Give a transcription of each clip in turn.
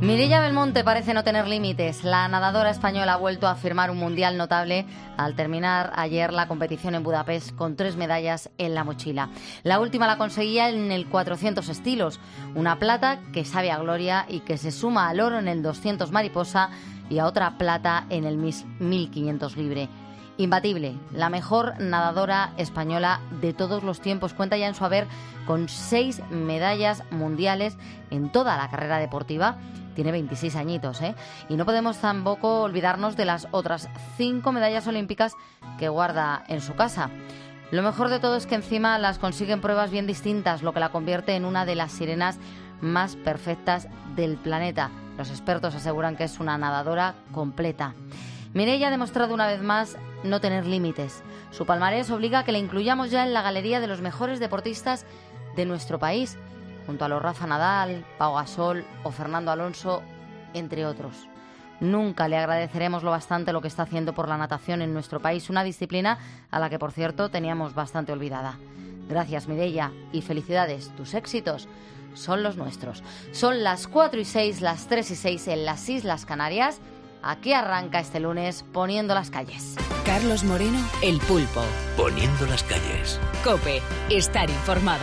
Mireia Belmonte parece no tener límites. La nadadora española ha vuelto a firmar un mundial notable al terminar ayer la competición en Budapest con 3 medallas en la mochila. La última la conseguía en el 400 estilos, una plata que sabe a gloria y que se suma al oro en el 200 mariposa y a otra plata en el 1500 libre. Imbatible, la mejor nadadora española de todos los tiempos. Cuenta ya en su haber con 6 medallas mundiales en toda la carrera deportiva. Tiene 26 añitos, ¿eh? Y no podemos tampoco olvidarnos de las otras 5 medallas olímpicas que guarda en su casa. Lo mejor de todo es que encima las consigue en pruebas bien distintas, lo que la convierte en una de las sirenas más perfectas del planeta. Los expertos aseguran que es una nadadora completa. Mireia ha demostrado una vez más no tener límites. Su palmarés obliga a que la incluyamos ya en la galería de los mejores deportistas de nuestro país, junto a los Rafa Nadal, Pau Gasol o Fernando Alonso, entre otros. Nunca le agradeceremos lo bastante lo que está haciendo por la natación en nuestro país, una disciplina a la que, por cierto, teníamos bastante olvidada. Gracias, Mireia, y felicidades. Tus éxitos son los nuestros. Son las 4:06, las 3:06 en las Islas Canarias. Aquí arranca este lunes Poniendo las calles. Carlos Moreno, El Pulpo. Poniendo las calles. COPE, estar informado.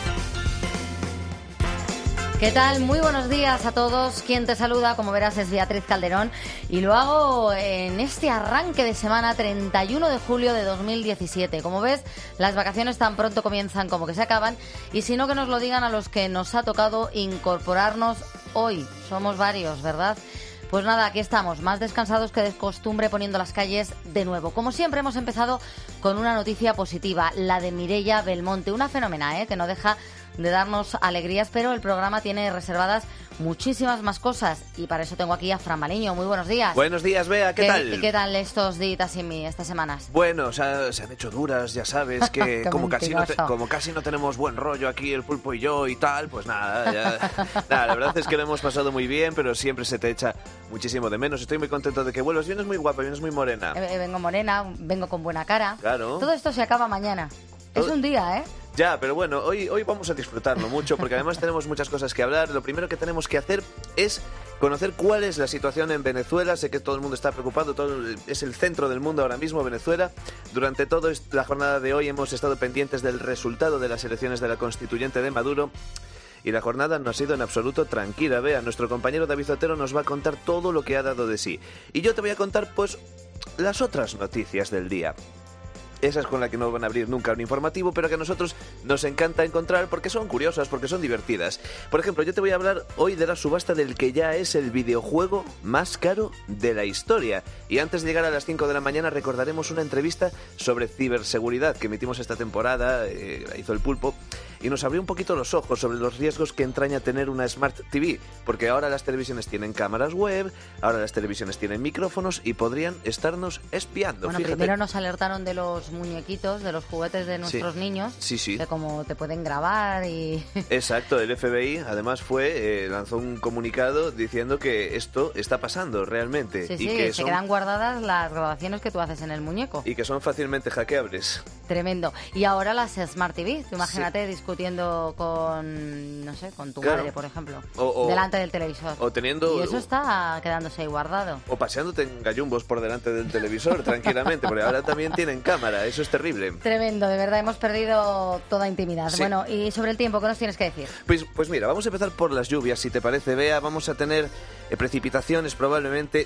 ¿Qué tal? Muy buenos días a todos. Quien te saluda, como verás, es Beatriz Calderón y lo hago en este arranque de semana 31 de julio de 2017. Como ves, las vacaciones tan pronto comienzan como que se acaban y si no, que nos lo digan a los que nos ha tocado incorporarnos hoy. Somos varios, ¿verdad? Pues nada, aquí estamos, más descansados que de costumbre, poniendo las calles de nuevo. Como siempre, hemos empezado con una noticia positiva, la de Mireia Belmonte, una fenómena, que no deja de darnos alegrías, pero el programa tiene reservadas muchísimas más cosas y para eso tengo aquí a Fran Maliño. Muy buenos días. Buenos días, Bea, ¿qué tal? ¿Qué tal estos días sin mí, estas semanas? Bueno, se han hecho duras, ya sabes, que como casi no tenemos buen rollo aquí el Pulpo y yo y tal, pues nada, nada, la verdad es que lo hemos pasado muy bien, pero siempre se te echa muchísimo de menos. Estoy muy contento de que vuelvas. Vienes muy guapa, vienes muy morena. Vengo morena, vengo con buena cara. Claro. Todo esto se acaba mañana. Es un día, ¿eh? Ya, pero bueno, hoy vamos a disfrutarlo mucho porque además tenemos muchas cosas que hablar. Lo primero que tenemos que hacer es conocer cuál es la situación en Venezuela. Sé que todo el mundo está preocupado, es el centro del mundo ahora mismo, Venezuela. Durante toda la jornada de hoy hemos estado pendientes del resultado de las elecciones de la constituyente de Maduro. Y la jornada no ha sido en absoluto tranquila. Vea, nuestro compañero David Otero nos va a contar todo lo que ha dado de sí. Y yo te voy a contar, pues, las otras noticias del día. Esas con las que no van a abrir nunca un informativo, pero que a nosotros nos encanta encontrar porque son curiosas, porque son divertidas. Por ejemplo, yo te voy a hablar hoy de la subasta del que ya es el videojuego más caro de la historia. Y antes de llegar a las 5 de la mañana recordaremos una entrevista sobre ciberseguridad que emitimos esta temporada, la hizo el Pulpo, y nos abrió un poquito los ojos sobre los riesgos que entraña tener una Smart TV, porque ahora las televisiones tienen cámaras web, ahora las televisiones tienen micrófonos y podrían estarnos espiando. Bueno, fíjate. Primero nos alertaron de los muñequitos, de los juguetes de nuestros niños, sí. que como te pueden grabar y... Exacto, el FBI además lanzó un comunicado diciendo que esto está pasando realmente. Sí, y que se quedan guardadas las grabaciones que tú haces en el muñeco. Y que son fácilmente hackeables. Tremendo. Y ahora las Smart TV, tú imagínate discutiendo con, no sé, con tu madre, por ejemplo, delante del televisor. O teniendo... Y eso está quedándose ahí guardado. O paseándote en gallumbos por delante del televisor, tranquilamente, porque ahora también tienen cámara, eso es terrible. Tremendo, de verdad, hemos perdido toda intimidad. Sí. Bueno, y sobre el tiempo, ¿qué nos tienes que decir? Pues mira, vamos a empezar por las lluvias, si te parece, Bea. Vamos a tener precipitaciones probablemente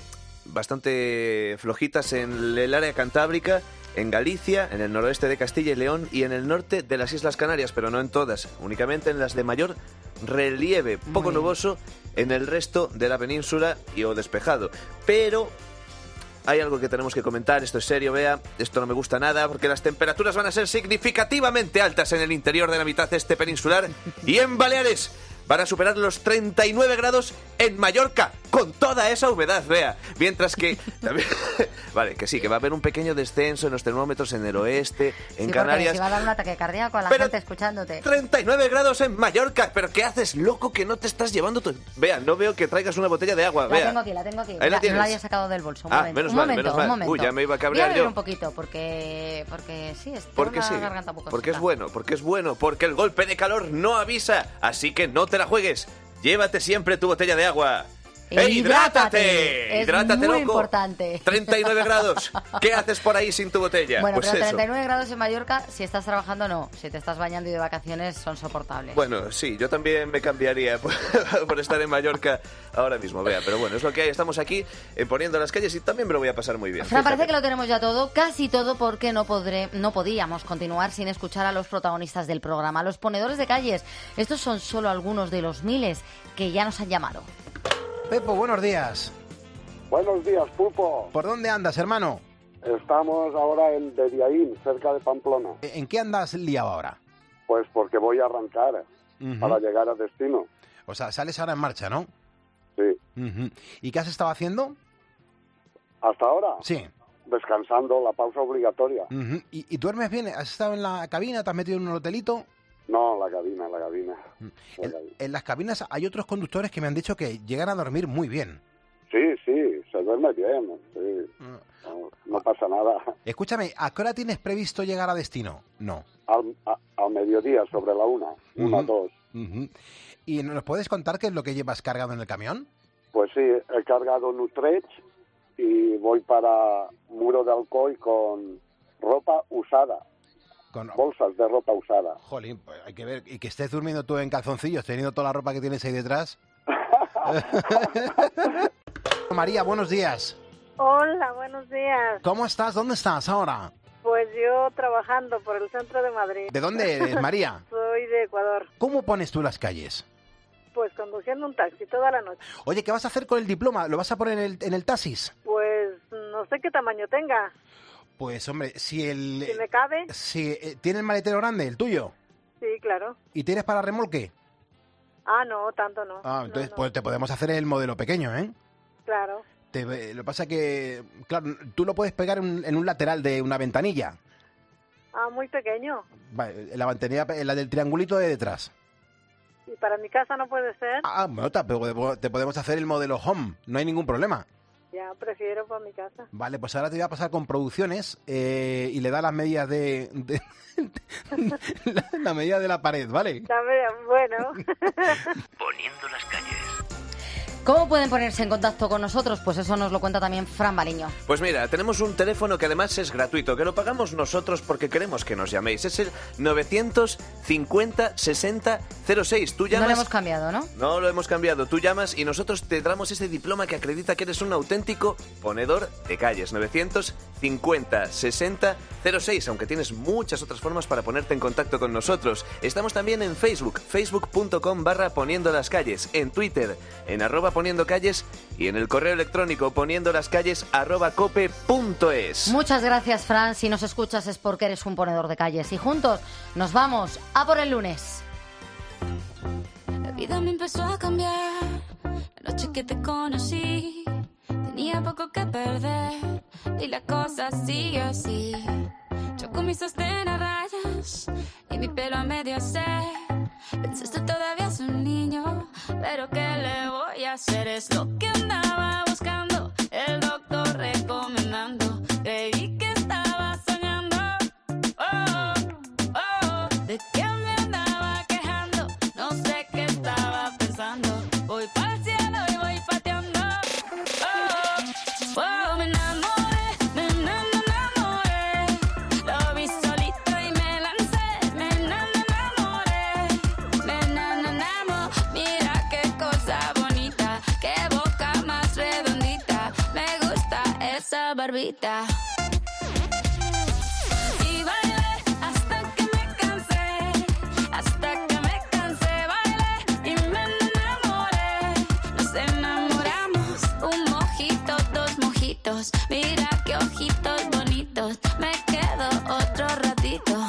bastante flojitas en el área cantábrica, en Galicia, en el noroeste de Castilla y León y en el norte de las Islas Canarias, pero no en todas, únicamente en las de mayor relieve, poco nuboso en el resto de la península o despejado. Pero hay algo que tenemos que comentar, esto es serio, Bea, esto no me gusta nada, porque las temperaturas van a ser significativamente altas en el interior de la mitad este peninsular y en Baleares. Van a superar los 39 grados en Mallorca, con toda esa humedad, Bea. Mientras que... Vale, que sí, que va a haber un pequeño descenso en los termómetros en el oeste, en Canarias. Se va a dar un ataque cardíaco a la gente escuchándote. 39 grados en Mallorca. ¿Pero qué haces, loco, que no te estás llevando tu... Bea, no veo que traigas una botella de agua, Bea. La tengo aquí. Ahí la tienes. No la había sacado del bolso. Menos mal. Uy, ya me iba a cabrear yo. Voy a un poquito, porque sí, porque una sí, garganta un poco porque seca. es bueno, porque el golpe de calor no avisa, así que no te la juegues. Llévate siempre tu botella de agua. ¡Hidrátate! Es ¡Hidrátate, muy loco! importante. 39 grados. ¿Qué haces por ahí sin tu botella? Bueno, Pues pero eso. 39 grados en Mallorca, si estás trabajando, no. Si te estás bañando y de vacaciones, son soportables. Bueno, sí, yo también me cambiaría por estar en Mallorca ahora mismo, vea. Pero bueno, es lo que hay. Estamos aquí Poniendo las Calles y también me lo voy a pasar muy bien. Fran, Fíjate. parece que lo tenemos ya todo, casi todo, porque no podíamos continuar sin escuchar a los protagonistas del programa, los ponedores de calles. Estos son solo algunos de los miles que ya nos han llamado. Pepo, buenos días. Buenos días, Pulpo. ¿Por dónde andas, hermano? Estamos ahora en Bediaín, cerca de Pamplona. ¿En qué andas liado ahora? Pues porque voy a arrancar para llegar a destino. O sea, sales ahora en marcha, ¿no? Sí. ¿Y qué has estado haciendo? ¿Hasta ahora? Sí. Descansando, la pausa obligatoria. ¿Y duermes bien? ¿Has estado en la cabina? ¿Te has metido en un hotelito? No, la cabina. En las cabinas hay otros conductores que me han dicho que llegan a dormir muy bien. Sí, se duerme bien. Sí. No pasa nada. Escúchame, ¿a qué hora tienes previsto llegar a destino? No. Al mediodía, sobre la 1, 2. ¿Y nos puedes contar qué es lo que llevas cargado en el camión? Pues sí, he cargado Nutrecht y voy para Muro de Alcoy con ropa usada. Bolsas de ropa usada. Jolín, pues hay que ver. Y que estés durmiendo tú en calzoncillos, teniendo toda la ropa que tienes ahí detrás. María, buenos días. Hola, buenos días. ¿Cómo estás? ¿Dónde estás ahora? Pues yo trabajando por el centro de Madrid. ¿De dónde eres, María? Soy de Ecuador. ¿Cómo pones tú las calles? Pues conduciendo un taxi toda la noche. Oye, ¿qué vas a hacer con el diploma? ¿Lo vas a poner en el taxis? Pues no sé qué tamaño tenga. Pues, hombre, si me cabe. Si ¿tiene el maletero grande, el tuyo? Sí, claro. ¿Y tienes para remolque? Ah, no, tanto no. Ah, entonces no. Pues te podemos hacer el modelo pequeño, ¿eh? Claro. Lo que pasa es que, claro, tú lo puedes pegar en un lateral de una ventanilla. Ah, muy pequeño. Vale, la ventanilla, la del triangulito de detrás. ¿Y para mi casa no puede ser? Ah, bueno, te podemos hacer el modelo Home, no hay ningún problema. Ya, prefiero para mi casa. Vale, pues ahora te voy a pasar con producciones y le da las medidas de la medida de la pared, ¿vale? Bueno. Poniendo las Calles. ¿Cómo pueden ponerse en contacto con nosotros? Pues eso nos lo cuenta también Fran Baliño. Pues mira, tenemos un teléfono que además es gratuito, que lo pagamos nosotros porque queremos que nos llaméis. Es el 950 60 06. Tú llamas... No lo hemos cambiado, ¿no? No lo hemos cambiado. Tú llamas y nosotros te damos ese diploma que acredita que eres un auténtico ponedor de calles. 950 60 06, aunque tienes muchas otras formas para ponerte en contacto con nosotros. Estamos también en Facebook, facebook.com/poniendo las calles, en Twitter, en @poniendo calles y en el correo electrónico poniendolascalles@cope.es. Muchas gracias, Fran. Si nos escuchas es porque eres un ponedor de calles. Y juntos nos vamos a por el lunes. La vida me empezó a cambiar. La noche que te conocí, tenía poco que perder y la cosa sigue así. Yo con mi sostén a rayas y mi pelo a medio hacer. Pensaste todavía es un niño, pero ¿qué le voy a hacer? Es lo que andaba buscando, el doctor recomendando. Creí que estaba soñando. Oh, oh, ¿de qué me andaba quejando? No sé qué estaba pensando. Voy para el cielo y voy pateando. Oh, oh, me enamoré. Lo vi solito y me lancé. Me enamoré. Mira qué cosa bonita, qué boca más redondita. Me gusta esa barbita. Y bailé hasta que me cansé, bailé y me enamoré. Nos enamoramos, un mojito, dos mojitos. Mira qué ojitos bonitos, me quedo otro ratito.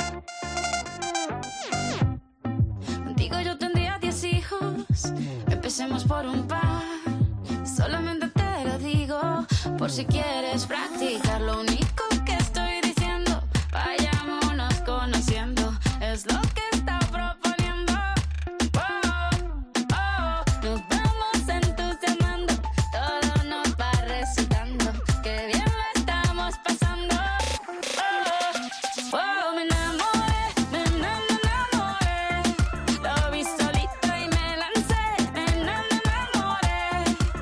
Contigo yo tendría 10 hijos, empecemos por un par. Solamente te lo digo, por si quieres practicar. Lo único que estoy diciendo, vayámonos conociendo. Es lo que está proponiendo. Oh, oh, nos vamos entusiasmando, todo nos va resultando. Qué bien lo estamos pasando. Oh, oh, me enamoré. Lo vi solito y me lancé. Me enamoré.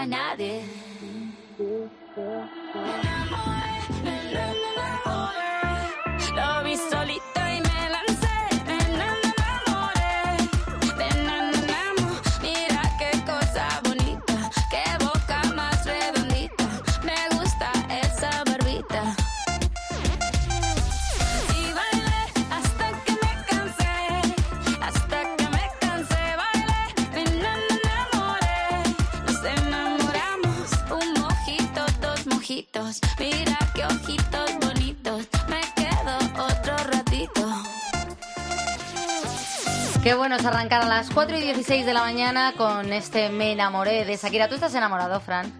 a nadie. Lo vi solito y me lancé, me enamoré. Mira qué cosa bonita, qué boca más redondita. Me gusta esa barbita. Y bailé hasta que me cansé, bailé, me enamoré. Nos enamoramos, un mojito, dos mojitos. Mira qué ojitos bonitos, me quedo otro ratito. Qué bueno es arrancar a las 4:16 de la mañana con este Me enamoré de Shakira. ¿Tú estás enamorado, Fran?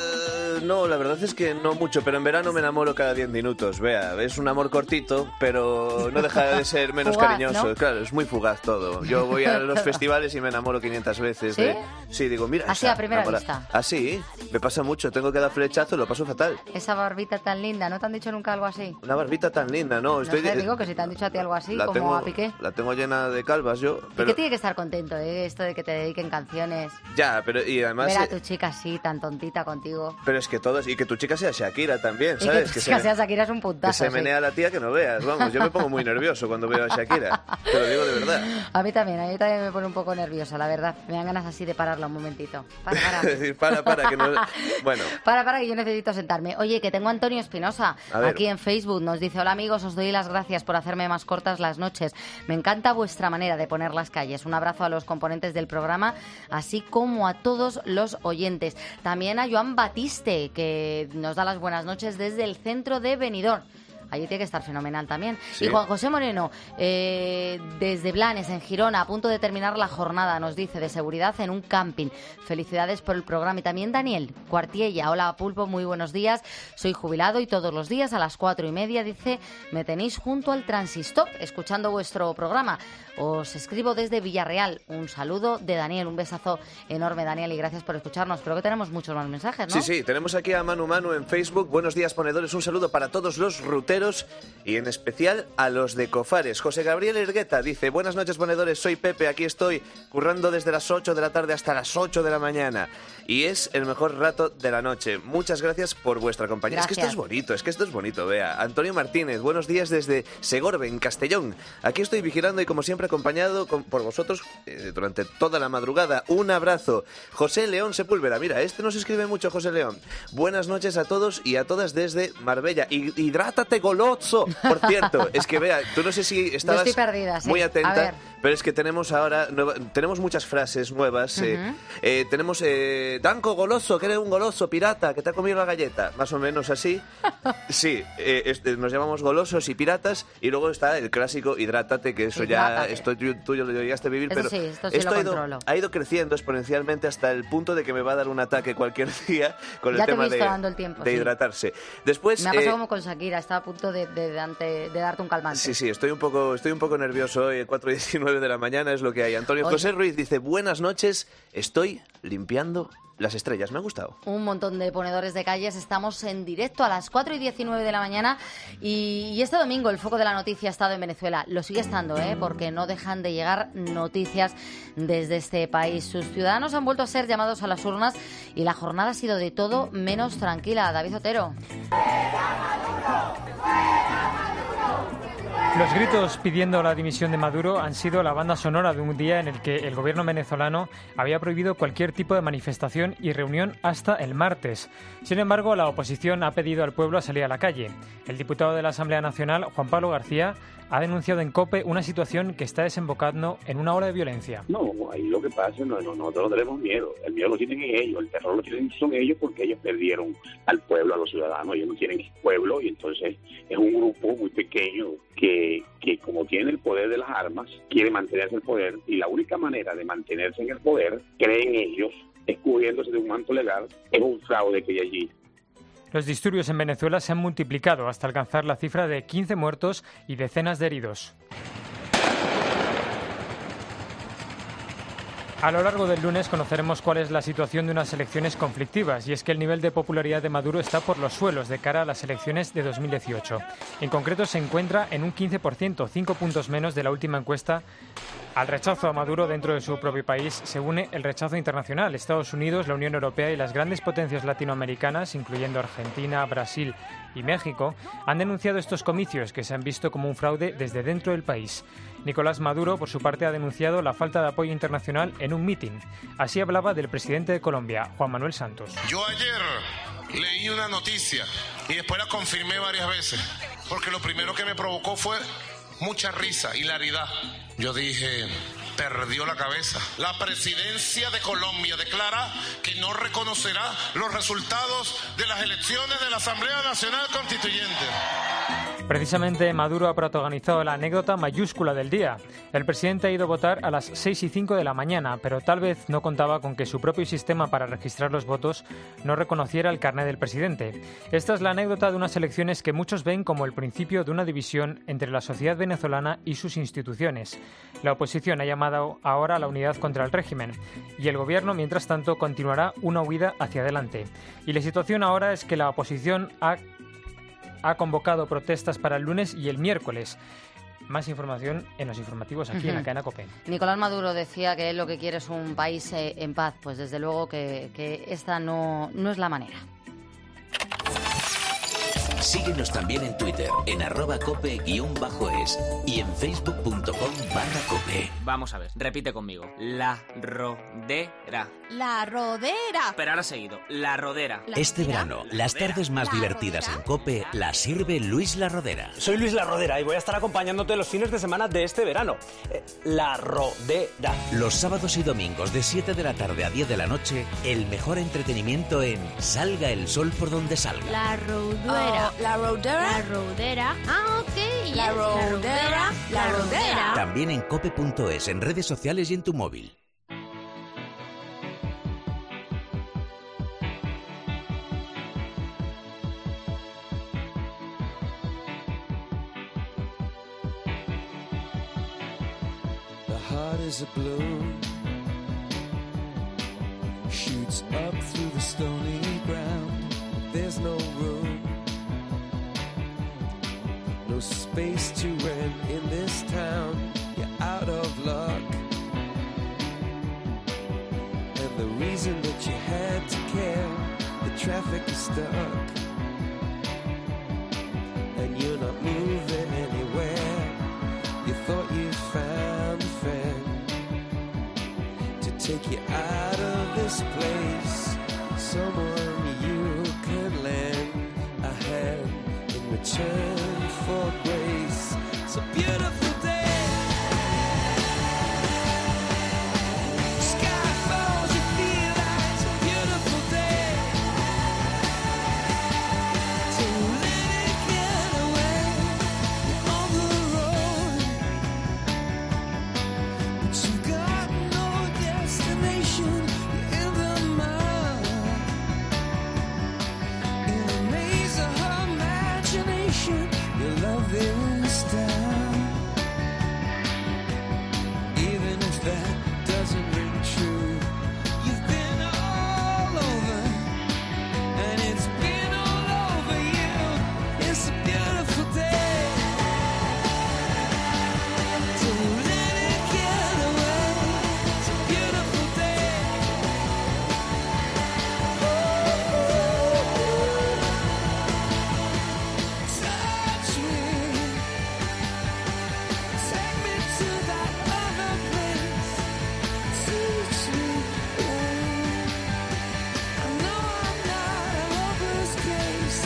No, la verdad es que no mucho, pero en verano me enamoro cada 10 minutos. Vea, es un amor cortito, pero no deja de ser menos Fugaz, cariñoso. ¿no? Claro, es muy fugaz todo. Yo voy a los festivales y me enamoro 500 veces. ¿Sí? Sí, digo, mira. Así esa a primera enamora- vista. Así, me pasa mucho. Tengo que dar flechazo, lo paso fatal. Esa barbita tan linda, ¿no te han dicho nunca algo así? Una barbita tan linda, ¿no? No sé, digo que si te han dicho a ti algo así, la como tengo, a Piqué. la tengo llena de calvas yo. ¿Y Pero qué tiene que estar contento, esto de que te dediquen canciones? ya, pero y además. Ver a tu chica así, tan tontita contigo. Pero es que todos, y que tu chica sea Shakira también, Y ¿sabes? que tu chica sea Shakira es un que puntazo. se sí. menea la tía que no veas, vamos, yo me pongo muy nervioso cuando veo a Shakira, te lo digo de verdad. A mí también me pone un poco nerviosa, la verdad. Me dan ganas así de pararla un momentito. para, que no... Bueno, Para, que yo necesito sentarme. Oye, que tengo a Antonio Espinosa A ver. aquí en Facebook. Nos dice, hola amigos, os doy las gracias por hacerme más cortas las noches. Me encanta vuestra manera de poner las calles. Un abrazo a los componentes del programa, así como a todos los oyentes. También a Joan Batiste, que nos da las buenas noches desde el centro de Benidorm. Allí tiene que estar fenomenal también. Sí. Y Juan José Moreno, desde Blanes, en Girona, a punto de terminar la jornada, nos dice, de seguridad en un camping. Felicidades por el programa. Y también Daniel Cuartiella. Hola, Pulpo, muy buenos días. Soy jubilado y todos los días a las 4:30, dice, me tenéis junto al transistor, escuchando vuestro programa. Os escribo desde Villarreal. Un saludo de Daniel. Un besazo enorme, Daniel, y gracias por escucharnos. Creo que tenemos muchos más mensajes, ¿no? sí, tenemos aquí a Manu Manu en Facebook. Buenos días, ponedores. Un saludo para todos los ruteros y en especial a los de Cofares. José Gabriel Ergueta dice, buenas noches, ponedores. Soy Pepe, aquí estoy currando desde las 8 de la tarde hasta las 8 de la mañana. Y es el mejor rato de la noche. Muchas gracias por vuestra compañía. Gracias. Es que esto es bonito, vea. Antonio Martínez, buenos días desde Segorbe, en Castellón. Aquí estoy vigilando y como siempre acompañado por vosotros durante toda la madrugada. Un abrazo. José León Sepúlveda, mira, este nos escribe mucho, José León. Buenas noches a todos y a todas desde Marbella. Hidrátate, goloso. Por cierto, es que vea, tú no sé si estabas estoy perdida, sí. muy A atenta, ver. pero es que tenemos ahora tenemos muchas frases nuevas. Tenemos Danco goloso, que eres un goloso pirata, que te ha comido la galleta. Más o menos así. Sí, nos llamamos golosos y piratas. Y luego está el clásico hidrátate, que eso Hidrátate. ya esto tú ya lo llegaste a vivir. Eso pero sí, esto sí lo controlo. ha ido creciendo exponencialmente hasta el punto de que me va a dar un ataque cualquier día con Ya el te he tema visto dando el tiempo, de sí. hidratarse. Después, Me ha pasado como con Shakira, está a punto de darte un calmante. Sí, estoy un poco nervioso hoy, 4:19 de la mañana es lo que hay. Antonio Oye. José Ruiz dice, buenas noches, estoy limpiando las estrellas. Me ha gustado. Un montón de ponedores de calles. Estamos en directo a las 4:19 de la mañana y este domingo el foco de la noticia ha estado en Venezuela. Lo sigue estando, porque no dejan de llegar noticias desde este país. Sus ciudadanos han vuelto a ser llamados a las urnas y la jornada ha sido de todo menos tranquila. David Otero. Los gritos pidiendo la dimisión de Maduro han sido la banda sonora de un día en el que el gobierno venezolano había prohibido cualquier tipo de manifestación y reunión hasta el martes. Sin embargo, la oposición ha pedido al pueblo a salir a la calle. El diputado de la Asamblea Nacional, Juan Pablo García, ha denunciado en COPE una situación que está desembocando en una ola de violencia. No, ahí lo que pasa, nosotros no tenemos miedo. El miedo lo tienen ellos, el terror lo tienen son ellos porque ellos perdieron al pueblo, a los ciudadanos. Ellos no tienen pueblo y entonces es un grupo muy pequeño que como tiene el poder de las armas, quiere mantenerse en el poder y la única manera de mantenerse en el poder, creen ellos, escudiéndose de un manto legal, es un fraude que hay allí. Los disturbios en Venezuela se han multiplicado hasta alcanzar la cifra de 15 muertos y decenas de heridos. A lo largo del lunes conoceremos cuál es la situación de unas elecciones conflictivas, y es que el nivel de popularidad de Maduro está por los suelos de cara a las elecciones de 2018. En concreto se encuentra en un 15%, 5 puntos menos de la última encuesta. Al rechazo a Maduro dentro de su propio país se une el rechazo internacional. Estados Unidos, la Unión Europea y las grandes potencias latinoamericanas, incluyendo Argentina, Brasil y México, han denunciado estos comicios que se han visto como un fraude desde dentro del país. Nicolás Maduro, por su parte, ha denunciado la falta de apoyo internacional en un mitin. Así hablaba del presidente de Colombia, Juan Manuel Santos. Yo ayer leí una noticia y después la confirmé varias veces, porque lo primero que me provocó fue mucha risa, hilaridad. Yo dije, perdió la cabeza. La presidencia de Colombia declara que no reconocerá los resultados de las elecciones de la Asamblea Nacional Constituyente. Precisamente Maduro ha protagonizado la anécdota mayúscula del día. El presidente ha ido a votar a las 6:05 de la mañana, pero tal vez no contaba con que su propio sistema para registrar los votos no reconociera el carné del presidente. Esta es la anécdota de unas elecciones que muchos ven como el principio de una división entre la sociedad venezolana y sus instituciones. La oposición ha llamado ahora a la unidad contra el régimen, y el gobierno, mientras tanto, continuará una huida hacia adelante. Y la situación ahora es que la oposición ha convocado protestas para el lunes y el miércoles. Más información en los informativos aquí en la cadena COPE. Nicolás Maduro decía que él lo que quiere es un país en paz. Pues desde luego que esta no es la manera. Síguenos también en Twitter, en @cope_es y en facebook.com/cope. Vamos a ver, repite conmigo. La rodera. La rodera. Pero ahora seguido, la rodera. Este verano, las tardes más divertidas en COPE las sirve Luis La Rodera. Soy Luis La Rodera y voy a estar acompañándote los fines de semana de este verano. La rodera. Los sábados y domingos de 7 de la tarde a 10 de la noche, el mejor entretenimiento en Salga el sol por donde salga. La rodera. La rodera. La rodera. Ah, ok. La rodera. La rodera. También en cope.es, en redes sociales y en tu móvil. The heart is a balloon, shoots up through the stony ground. There's no room, no space to rent in this town. You're out of luck, and the reason that you had to care, the traffic is stuck, and you're not moving anywhere. You thought you found a friend to take you out of this place, someone you can lend a hand in return for grace. It's a beautiful day. Sky falls, you feel like it's a beautiful day. So let it get away. You're on the road, but you've got no destination. You're in the mud, in a maze of her imagination. Your love is down, even if that doesn't ring true. You've been all over, and it's been all over you. It's a beautiful day. So let it get away. It's a beautiful day. Touch me, take me to that other place. Teach me, I know I'm not a hopeless case.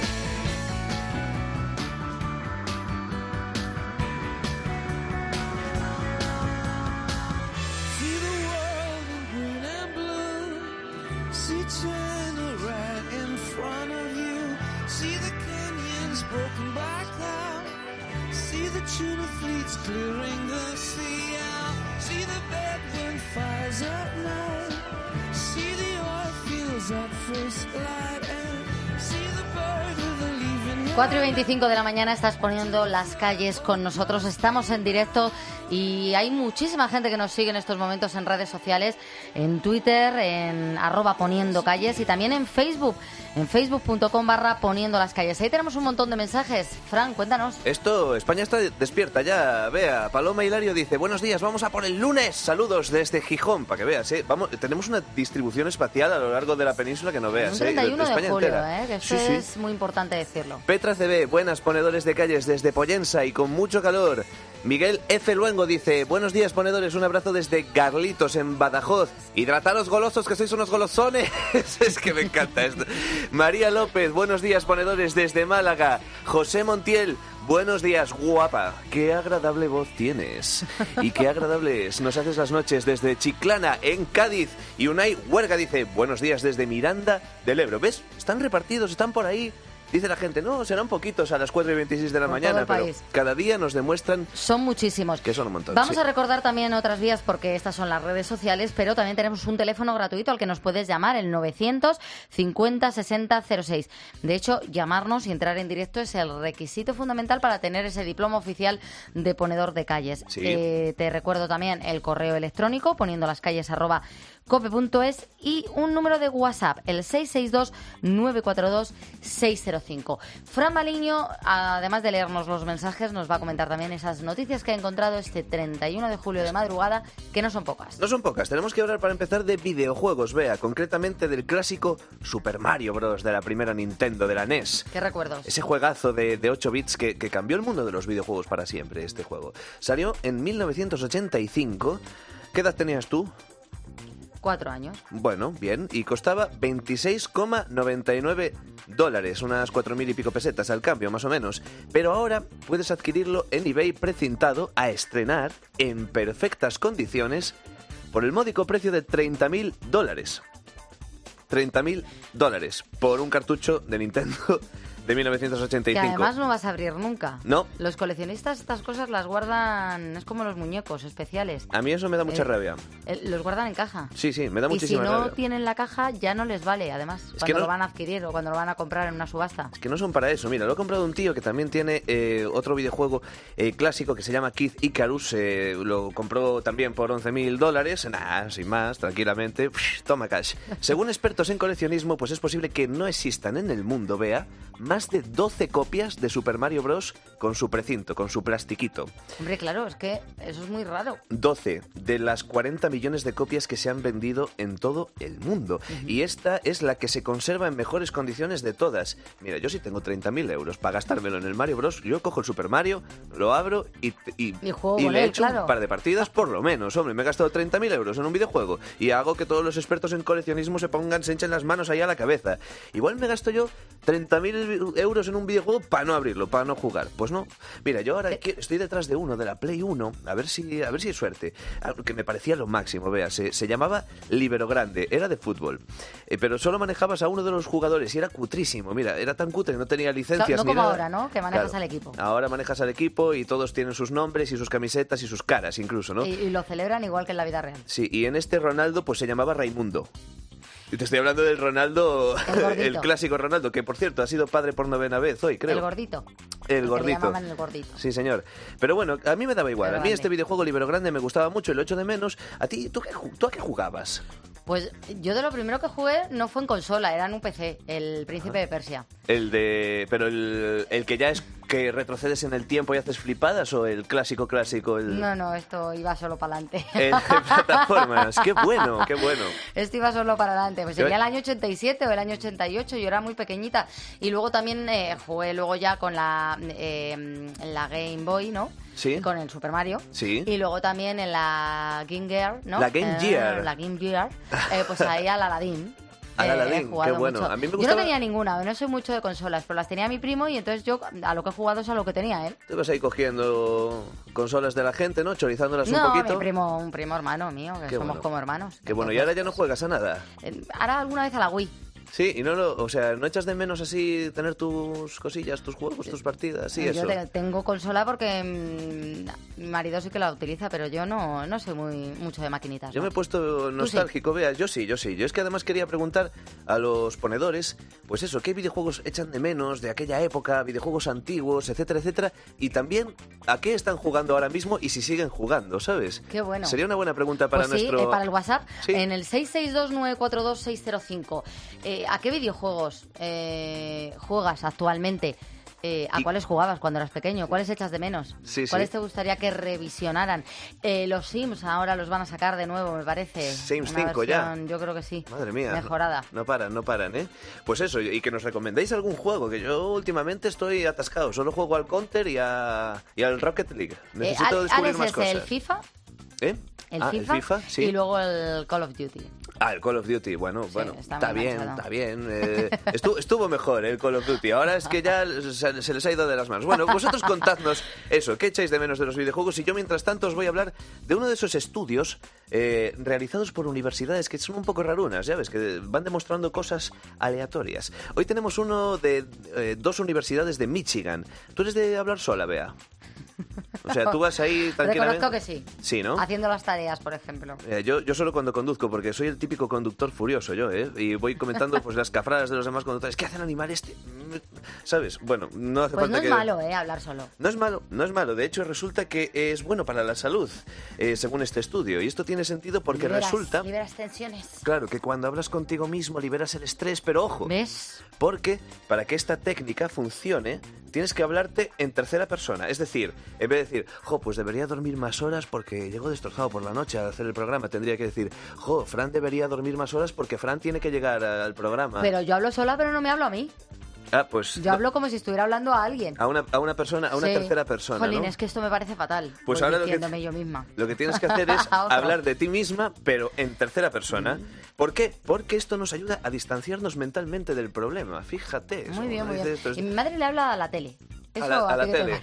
See the world in green and blue. See China right in front of you. See the canyons broken by cloud. See the tuna fleets clearing the sea out. See the bedroom fires at night. See the oil fields at first light. And see the bird with the leaf in her 4:25 de la mañana, estás poniendo las calles con nosotros. Estamos en directo Y hay muchísima gente que nos sigue en estos momentos en redes sociales, en Twitter, en @poniendocalles y también en Facebook, en facebook.com/poniendolascalles. Ahí tenemos un montón de mensajes. Fran, cuéntanos. España está despierta ya. Vea, Paloma Hilario dice, buenos días, vamos a por el lunes. Saludos desde Gijón, para que veas, ¿eh? Tenemos una distribución espacial a lo largo de la península que no veas. Un 31 de España julio, entera. que esto es muy importante decirlo. Petra CB, buenas ponedores de calles desde Pollensa y con mucho calor. Miguel F. Luengo dice, buenos días ponedores, un abrazo desde Garlitos en Badajoz. Hidrataros golosos que sois unos golosones. Es que me encanta esto. María López, buenos días ponedores desde Málaga. José Montiel, buenos días, guapa. Qué agradable voz tienes. Y qué agradable es. Nos haces las noches desde Chiclana, en Cádiz. Y Unai Huerga dice, buenos días desde Miranda del Ebro. ¿Ves? Están repartidos, están por ahí. Dice la gente, no, serán poquitos a las 4:26 de la mañana, pero cada día nos demuestran... Son muchísimos. Que son un montón. Vamos a recordar también otras vías, porque estas son las redes sociales, pero también tenemos un teléfono gratuito al que nos puedes llamar, el 950 60 06. De hecho, llamarnos y entrar en directo es el requisito fundamental para tener ese diploma oficial de ponedor de calles. Sí. Te recuerdo también el correo electrónico, poniendolascalles@cope.es, y un número de WhatsApp, el 662 942 605. Fran Baliño, además de leernos los mensajes, nos va a comentar también esas noticias que ha encontrado este 31 de julio de madrugada, que no son pocas. No son pocas. Tenemos que hablar para empezar de videojuegos, vea, concretamente del clásico Super Mario Bros. De la primera Nintendo, de la NES. ¿Qué recuerdos? Ese juegazo de 8 bits que cambió el mundo de los videojuegos para siempre, este juego. Salió en 1985. ¿Qué edad tenías tú? 4 años. Bueno, bien, y costaba $26,99, unas 4.000 y pico pesetas al cambio, más o menos. Pero ahora puedes adquirirlo en eBay precintado a estrenar en perfectas condiciones por el módico precio de $30.000. $30.000 por un cartucho de Nintendo de 1985. Que además no vas a abrir nunca. No. Los coleccionistas estas cosas las guardan, es como los muñecos especiales. A mí eso me da mucha rabia. Los guardan en caja. Sí, me da muchísima rabia. Y si no tienen la caja, ya no les vale, además, cuando lo van a adquirir o cuando lo van a comprar en una subasta. Es que no son para eso. Mira, lo ha comprado un tío que también tiene otro videojuego clásico que se llama Kid Icarus. Lo compró también por $11.000. Nah, sin más, tranquilamente. Toma cash. Según expertos en coleccionismo, pues es posible que no existan en el mundo, vea, más de 12 copias de Super Mario Bros. Con su precinto, con su plastiquito. Hombre, claro, es que eso es muy raro. 12 de las 40 millones de copias que se han vendido en todo el mundo. Y esta es la que se conserva en mejores condiciones de todas. Mira, yo sí tengo 30.000 euros para gastármelo en el Mario Bros. Yo cojo el Super Mario, lo abro y le echo un par de partidas por lo menos. Hombre, me he gastado 30.000 euros en un videojuego y hago que todos los expertos en coleccionismo se echen las manos ahí a la cabeza. Igual me gasto yo 30.000 euros en un videojuego para no abrirlo, para no jugar. Pues no. Mira, yo ahora estoy detrás de uno, de la Play 1, a ver si hay suerte. Que me parecía lo máximo, vea. Se llamaba Libero Grande, era de fútbol. Pero solo manejabas a uno de los jugadores y era cutrísimo. Mira, era tan cutre, no tenía licencias no ni como nada. ahora, ¿no? Que manejas al equipo. Ahora manejas al equipo y todos tienen sus nombres y sus camisetas y sus caras incluso, ¿no? Y lo celebran igual que en la vida real. Sí, y en este Ronaldo pues se llamaba Raimundo. Y te estoy hablando del Ronaldo, el clásico Ronaldo, que por cierto ha sido padre por 9ª vez hoy, creo. El gordito. El gordito. Le llamaban el gordito. Sí, señor. Pero bueno, a mí me daba igual. A mí este videojuego Libero Grande me gustaba mucho y lo echo de menos. ¿A ti, tú a qué jugabas? Pues yo de lo primero que jugué no fue en consola, era en un PC, el Príncipe de Persia. Pero el que ya es que retrocedes en el tiempo y haces flipadas, o el clásico? No, esto iba solo para adelante. El de plataformas, qué bueno. Esto iba solo para adelante, pues sería el año 87 o el año 88, yo era muy pequeñita. Y luego también jugué ya con la Game Boy, ¿no? Sí. Con el Super Mario. Sí. Y luego también en la Game Gear, ¿no? La Game Gear. La Game Gear, pues ahí al Aladdin. Al Aladdin, qué bueno. Mucho. A mí me gustaba... Yo no tenía ninguna, no soy mucho de consolas, pero las tenía mi primo y entonces yo a lo que he jugado es a lo que tenía él. Tú vas ahí cogiendo consolas de la gente, ¿no? Chorizándolas un poquito. No, un primo hermano mío, que somos como hermanos. Qué bueno, y ahora ya no juegas a nada. Ahora alguna vez a la Wii. Sí, y o sea, ¿no echas de menos así tener tus cosillas, tus juegos, tus partidas? Sí, yo eso. tengo consola porque mi marido sí que la utiliza, pero yo no soy mucho de maquinitas. Yo ¿no? me he puesto nostálgico, Bea. Yo sí. Yo es que además quería preguntar a los ponedores, pues eso, ¿qué videojuegos echan de menos de aquella época, videojuegos antiguos, etcétera, etcétera? Y también, ¿a qué están jugando ahora mismo y si siguen jugando, ¿sabes? Qué bueno. Sería una buena pregunta para pues sí, nuestro... para el WhatsApp, ¿Sí? en el 662-942-605. ¿A qué videojuegos juegas actualmente? ¿A cuáles jugabas cuando eras pequeño? ¿Cuáles echas de menos? Sí, ¿Cuáles sí. te gustaría que revisionaran? Los Sims ahora los van a sacar de nuevo, me parece. Sims Una 5 ya. versión, yo creo que sí. Madre mía. Mejorada. No paran, ¿eh? Pues eso, y que nos recomendéis algún juego, que yo últimamente estoy atascado. Solo juego al Counter y al Rocket League. Necesito descubrir Alex más es cosas. el FIFA. ¿Eh? El el FIFA, sí. Y luego el Call of Duty. El Call of Duty, bueno, está bien. Estuvo mejor el Call of Duty. Ahora es que ya se les ha ido de las manos. Bueno, vosotros contadnos eso, ¿qué echáis de menos de los videojuegos? Y yo, mientras tanto, os voy a hablar de uno de esos estudios realizados por universidades que son un poco rarunas, ya ves, que van demostrando cosas aleatorias. Hoy tenemos uno de 2 universidades de Michigan. ¿Tú eres de hablar sola, Bea? O sea, tú vas ahí tranquilamente... Reconozco que sí. Sí, ¿no? Haciendo las tareas, por ejemplo. Yo solo cuando conduzco, porque soy el típico conductor furioso yo, ¿eh? Y voy comentando pues las cafradas de los demás conductores. ¿Qué hacen animal este? ¿Sabes? Bueno, no hace pues falta que... no es malo, hablar solo. No es malo. De hecho, resulta que es bueno para la salud, según este estudio. Y esto tiene sentido porque resulta... Liberas tensiones. Claro, que cuando hablas contigo mismo liberas el estrés, pero ojo. ¿Ves? Porque para que esta técnica funcione, tienes que hablarte en tercera persona. Es decir, en vez de decir, pues debería dormir más horas porque llego destrozado por la noche al hacer el programa, tendría que decir, Fran debería dormir más horas porque Fran tiene que llegar al programa. Pero yo hablo sola, pero no me hablo a mí. Pues... Yo hablo como si estuviera hablando a alguien. A una persona, a una tercera persona, Jolín, ¿no? es que esto me parece fatal. Pues ahora diciéndome yo misma. Lo que tienes que hacer es hablar de ti misma, pero en tercera persona. ¿Por qué? Porque esto nos ayuda a distanciarnos mentalmente del problema. Fíjate. Muy bien. Y mi madre le habla a la tele. A la tele.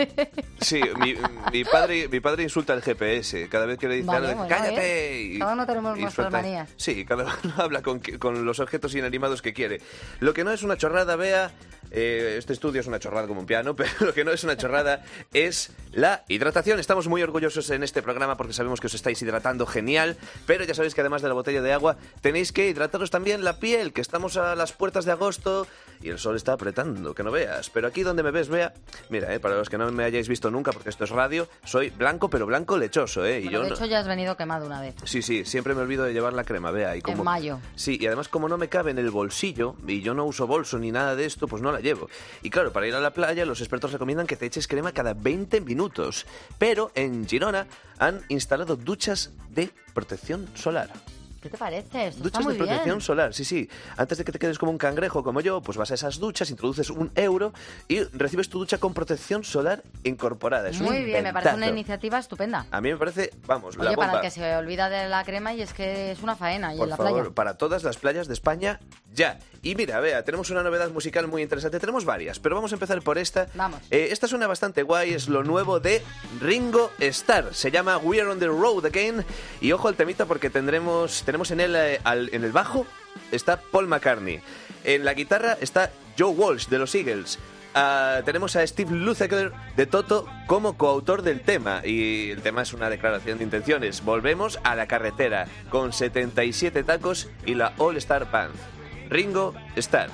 Sí, mi padre insulta al GPS. Cada vez que le dice algo, ¡cállate! Cada uno tenemos nuestras manías. Sí, cada uno habla con los objetos inanimados que quiere. Lo que no es una chorrada, Bea... este estudio es una chorrada como un piano, pero lo que no es una chorrada es la hidratación. Estamos muy orgullosos en este programa porque sabemos que os estáis hidratando genial, pero ya sabéis que además de la botella de agua tenéis que hidrataros también la piel, que estamos a las puertas de agosto y el sol está apretando, que no veas. Pero aquí donde me ves, Bea, mira, para los que no me hayáis visto nunca, porque esto es radio, soy blanco, pero blanco lechoso, ¿eh? Bueno, de hecho ya has venido quemado una vez. Sí, siempre me olvido de llevar la crema, Bea. En mayo. Sí, y además como no me cabe en el bolsillo y yo no uso bolso ni nada de esto, pues no la llevo. Y claro, para ir a la playa los expertos recomiendan que te eches crema cada 20 minutos. Pero en Girona han instalado duchas de protección solar. ¿Qué te parece? Esto Duchas está muy de protección bien. solar, sí. Antes de que te quedes como un cangrejo como yo, pues vas a esas duchas, introduces €1 y recibes tu ducha con protección solar incorporada. Es muy un bien, me parece una inventazo. iniciativa estupenda. A mí me parece, vamos, Oye, la bomba. para el que se olvida de la crema y es que es una faena y Por en la favor, playa. para todas las playas de España, ya. Y mira, Bea, tenemos una novedad musical muy interesante. Tenemos varias, pero vamos a empezar por esta. Vamos. Esta suena bastante guay, es lo nuevo de Ringo Starr. Se llama We Are on the Road Again. Y ojo al temita porque tenemos en él, en el bajo, está Paul McCartney. En la guitarra está Joe Walsh, de los Eagles. Tenemos a Steve Lukather de Toto como coautor del tema y el tema es una declaración de intenciones. Volvemos a la carretera con 77 tacos y la All Star Band. Ringo Starr.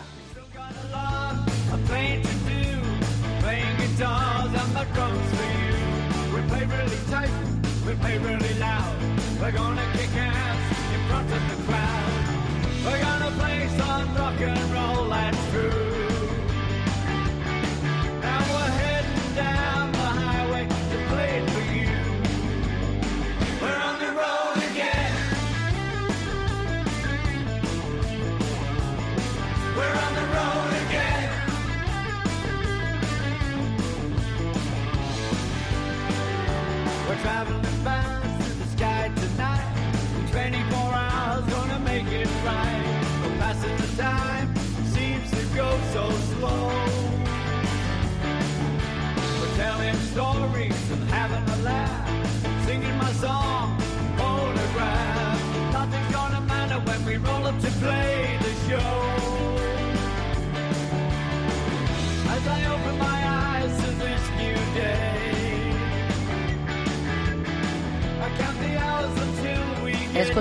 Traveling fast through the sky tonight. 24 hours, gonna make it right. But passing the time seems to go so slow. We're telling stories and having a laugh, singing my song, photograph. Nothing's gonna matter when we roll up to play the show.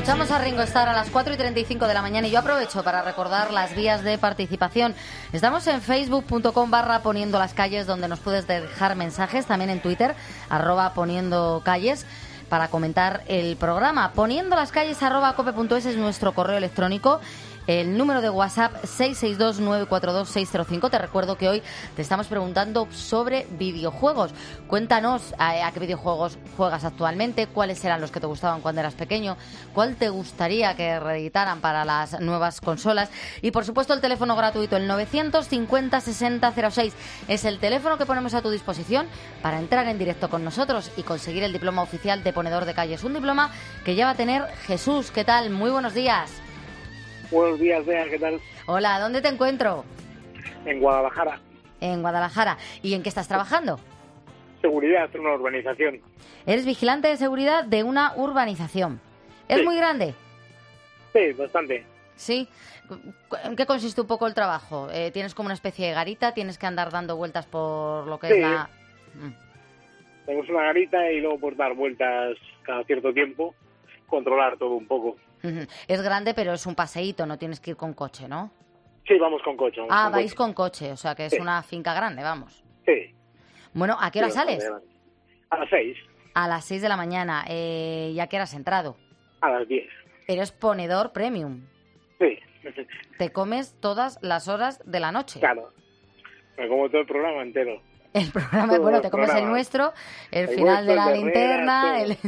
Escuchamos a Ringo Starr a las 4:35 de la mañana y yo aprovecho para recordar las vías de participación. Estamos en facebook.com/poniendo las calles, donde nos puedes dejar mensajes, también en Twitter, @poniendo calles, para comentar el programa. Poniendo las calles @cope.es es nuestro correo electrónico. El número de WhatsApp 662-942-605. Te recuerdo que hoy te estamos preguntando sobre videojuegos. Cuéntanos a qué videojuegos juegas actualmente, cuáles eran los que te gustaban cuando eras pequeño, cuál te gustaría que reeditaran para las nuevas consolas. Y por supuesto el teléfono gratuito, el 950-6006. Es el teléfono que ponemos a tu disposición para entrar en directo con nosotros y conseguir el diploma oficial de ponedor de calles. Un diploma que ya va a tener Jesús. ¿Qué tal? Muy buenos días. Buenos días, Bea, ¿qué tal? Hola, ¿dónde te encuentro? En Guadalajara. En Guadalajara. ¿Y en qué estás trabajando? Seguridad, en una urbanización. Eres vigilante de seguridad de una urbanización. ¿Es Sí. muy grande? Sí, bastante. Sí. ¿En qué consiste un poco el trabajo? ¿Tienes como una especie de garita? ¿Tienes que andar dando vueltas por lo que Sí. es la...? Tenemos una garita y luego por dar vueltas cada cierto tiempo, controlar todo un poco. Ujú. Es grande, pero es un paseíto, no tienes que ir con coche, ¿no? Sí, vamos con coche. vamos con Vais coche. con coche, o sea que es Sí. una finca grande, vamos. Sí. Bueno, ¿a qué hora Sí, sales? bastante grande. A las 6, A las 6 de la mañana. ¿Y a qué hora has entrado? a las 10. Eres ponedor premium. Sí. Te comes todas las horas de la noche. Claro. Me como todo el programa entero. El programa, Todo bueno, el te comes el programa. nuestro, el El final de vuestro, la el de linterna, Herrera,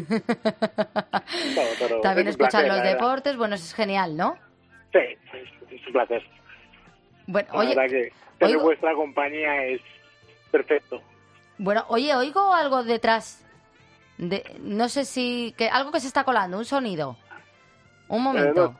Todo, también es un escuchas placer, los la verdad. deportes, bueno, eso es genial, ¿no? Sí, es un placer. Bueno, La oye, verdad que tener oigo- vuestra compañía es perfecto. oigo algo detrás, no sé si, algo que se está colando, un sonido. Un momento.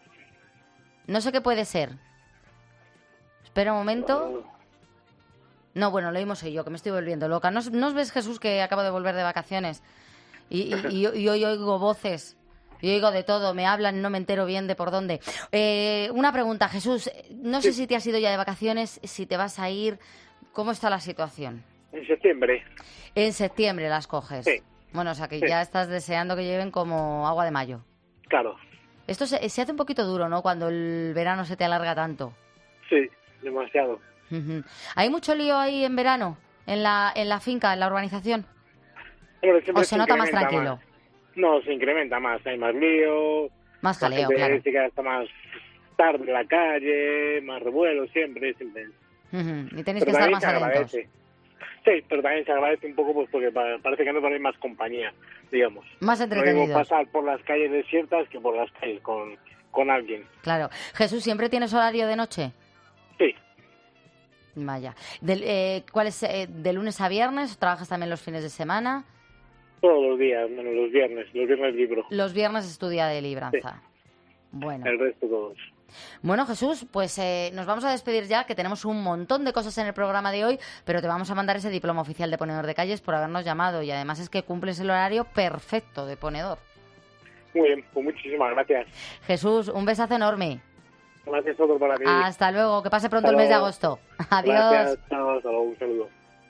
No sé qué puede ser. Espera un momento. No, bueno, lo oímos yo, que me estoy volviendo loca. ¿No os ves, Jesús, que acabo de volver de vacaciones? Y hoy oigo voces, y oigo de todo, me hablan, no me entero bien de por dónde. Una pregunta, Jesús, no sé si te has ido ya de vacaciones, si te vas a ir, ¿cómo está la situación? En septiembre. En septiembre las coges. Sí. Bueno, o sea que Sí. ya estás deseando que lleguen como agua de mayo. Claro. Esto se hace un poquito duro, ¿no? Cuando el verano se te alarga tanto. Sí, demasiado. Ujú. ¿Hay mucho lío ahí en verano? ¿En la finca, en la urbanización? Pero siempre ¿O se nota más incrementa tranquilo? más. No, se incrementa más. Hay más lío. Más la jaleo, gente claro. se queda hasta más tarde en la calle, más revuelo, siempre. Ujú. Y tenéis Pero que estar también más se atentos. agradece. Sí, pero también se agradece un poco pues porque parece que no tenéis más compañía, digamos. Más No digo entretenidos. pasar por las calles desiertas que por las calles con alguien. Claro. Jesús, ¿siempre tienes horario de noche? Sí. Vaya. ¿Cuál es? ¿De lunes a viernes? ¿O trabajas también los fines de semana? Todos los días, menos los viernes. Los viernes libro. Los viernes es tu día de libranza. Bueno. El resto todos. Bueno, Jesús, pues nos vamos a despedir ya, que tenemos un montón de cosas en el programa de hoy, pero te vamos a mandar ese diploma oficial de ponedor de calles por habernos llamado, y además es que cumples el horario perfecto de ponedor. Muy bien, pues muchísimas gracias. Jesús, un besazo enorme. Gracias a todos para mí. Hasta luego, que pase pronto Hasta el mes de luego. agosto. Adiós. Gracias, chao, hasta luego, un saludo.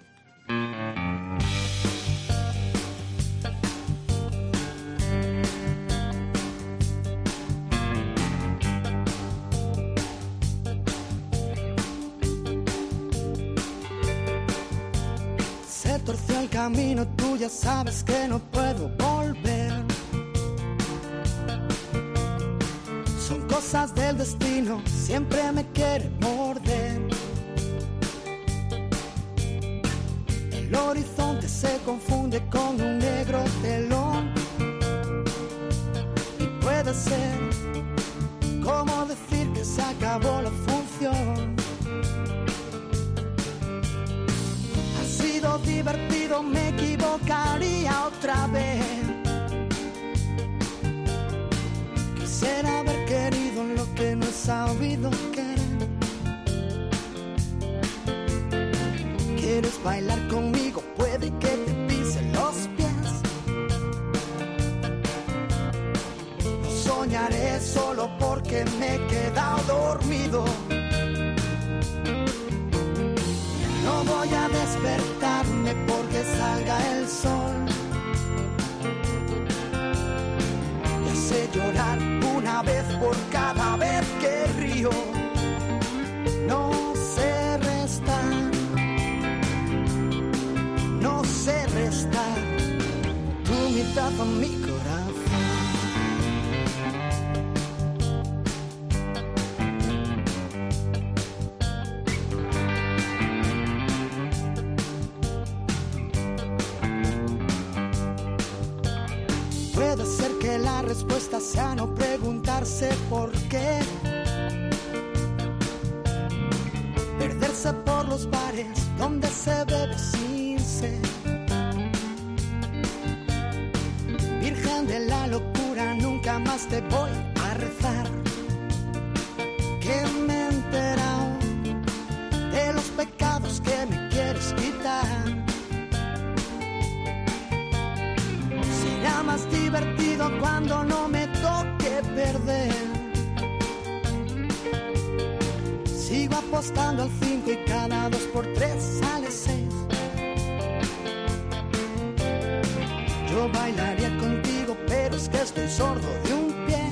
Se torció el camino, tú ya sabes que no puedo volver. Son cosas del destino, siempre me quiere morder. El horizonte se confunde con un negro telón. Y puede ser como decir que se acabó la función. Ha sido divertido, me equivocaría otra vez. Quisiera haber querido lo que no he sabido querer. ¿Quieres bailar conmigo? Puede que te pise los pies. No soñaré solo porque me he quedado dormido. No voy a despertarme porque salga el sol. Ya sé llorar una vez por cada vez que río. No sé restar, no sé restar tu mitad a mi corazón. Puede ser que la respuesta sea no preguntarse por qué. Perderse por los bares donde se bebe sin sed. Virgen de la locura, nunca más te voy a rezar. Que me he enterado de los pecados que me quieres quitar. Será más divertido cuando no me toque perder. Sigo apostando al 5 y cada 2 por 3 sale 6. Yo bailaría contigo, pero es que estoy sordo de un pie.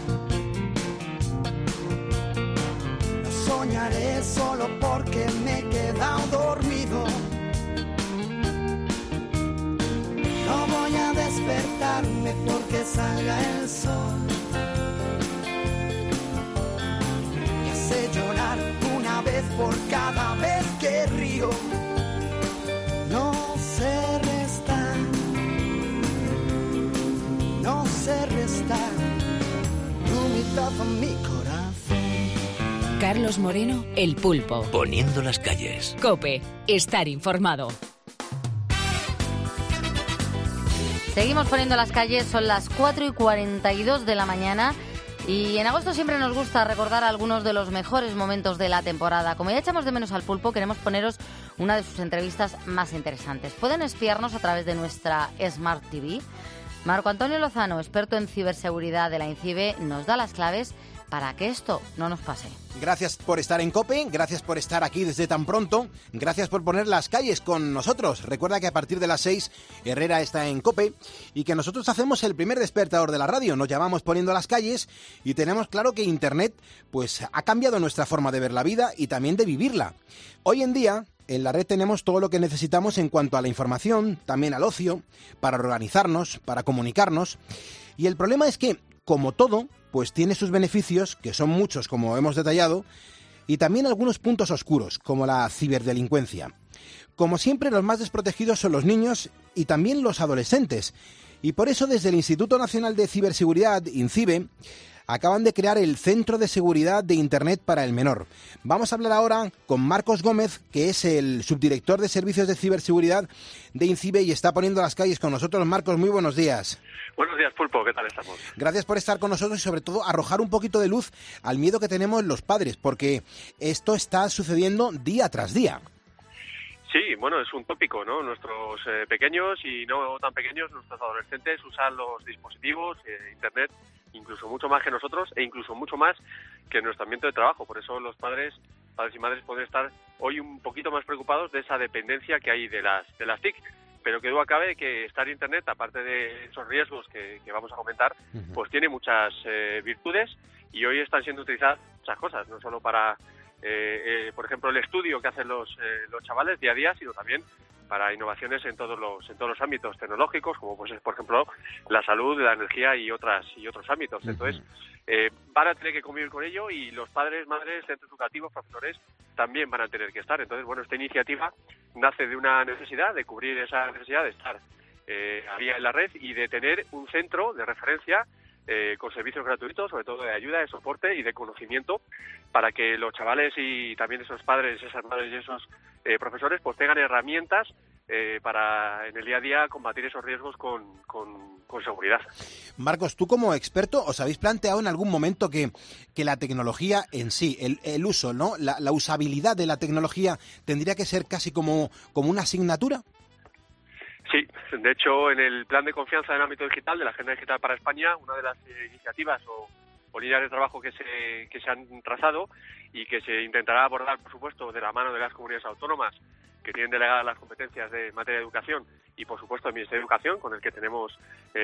No soñaré solo porque me he quedado dormido. No voy a despertarme porque salga el sol. Ya sé llorar una vez por cada vez que río. No sé restar, no sé restar tu mitad a mi corazón. Carlos Moreno, El Pulpo. Poniendo las calles. COPE. Estar informado. Seguimos poniendo las calles, son las 4:42 de la mañana y en agosto siempre nos gusta recordar algunos de los mejores momentos de la temporada. Como ya echamos de menos al Pulpo, queremos poneros una de sus entrevistas más interesantes. Pueden espiarnos a través de nuestra Smart TV. Marco Antonio Lozano, experto en ciberseguridad de la INCIBE, nos da las claves para que esto no nos pase. Gracias por estar en COPE, gracias por estar aquí desde tan pronto, gracias por poner las calles con nosotros. Recuerda que a partir de las 6 Herrera está en COPE y que nosotros hacemos el primer despertador de la radio. Nos llamamos Poniendo las calles y tenemos claro que Internet pues ha cambiado nuestra forma de ver la vida y también de vivirla. Hoy en día en la red tenemos todo lo que necesitamos en cuanto a la información, también al ocio, para organizarnos, para comunicarnos. Y el problema es que, como todo, pues tiene sus beneficios, que son muchos como hemos detallado, y también algunos puntos oscuros, como la ciberdelincuencia. Como siempre, los más desprotegidos son los niños y también los adolescentes. Y por eso, desde el Instituto Nacional de Ciberseguridad, INCIBE, acaban de crear el Centro de Seguridad de Internet para el Menor. Vamos a hablar ahora con Marcos Gómez, que es el subdirector de Servicios de Ciberseguridad de INCIBE y está poniendo las calles con nosotros. Marcos, muy buenos días. Buenos días, Pulpo, ¿qué tal estamos? Gracias por estar con nosotros y sobre todo arrojar un poquito de luz al miedo que tenemos los padres, porque esto está sucediendo día tras día. Sí, bueno, es un tópico, ¿no? Nuestros pequeños y no tan pequeños, nuestros adolescentes usan los dispositivos, Internet, incluso mucho más que nosotros e incluso mucho más que en nuestro ambiente de trabajo. Por eso los padres y madres pueden estar hoy un poquito más preocupados de esa dependencia que hay de las TIC. Pero que duda cabe que estar en Internet, aparte de esos riesgos que vamos a comentar, pues tiene muchas virtudes y hoy están siendo utilizadas muchas cosas, no solo para, por ejemplo, el estudio que hacen los chavales día a día, sino también para innovaciones en todos los ámbitos tecnológicos, como pues por ejemplo la salud, la energía y otros ámbitos. Entonces van a tener que convivir con ello y los padres, madres, centros educativos, profesores también van a tener que estar. Entonces, bueno, esta iniciativa nace de una necesidad de cubrir esa necesidad de estar en la red y de tener un centro de referencia con servicios gratuitos, sobre todo de ayuda, de soporte y de conocimiento, para que los chavales y también esos padres, esas madres y esos profesores pues tengan herramientas para en el día a día combatir esos riesgos con seguridad. Marcos, tú como experto, ¿os habéis planteado en algún momento que la tecnología en sí, el uso, ¿no? La usabilidad de la tecnología tendría que ser casi como una asignatura? Sí, de hecho, en el plan de confianza en el ámbito digital de la Agenda Digital para España, una de las iniciativas o líneas de trabajo que se han trazado y que se intentará abordar, por supuesto, de la mano de las comunidades autónomas que tienen delegadas las competencias de materia de educación, y por supuesto el Ministerio de Educación, con el que tenemos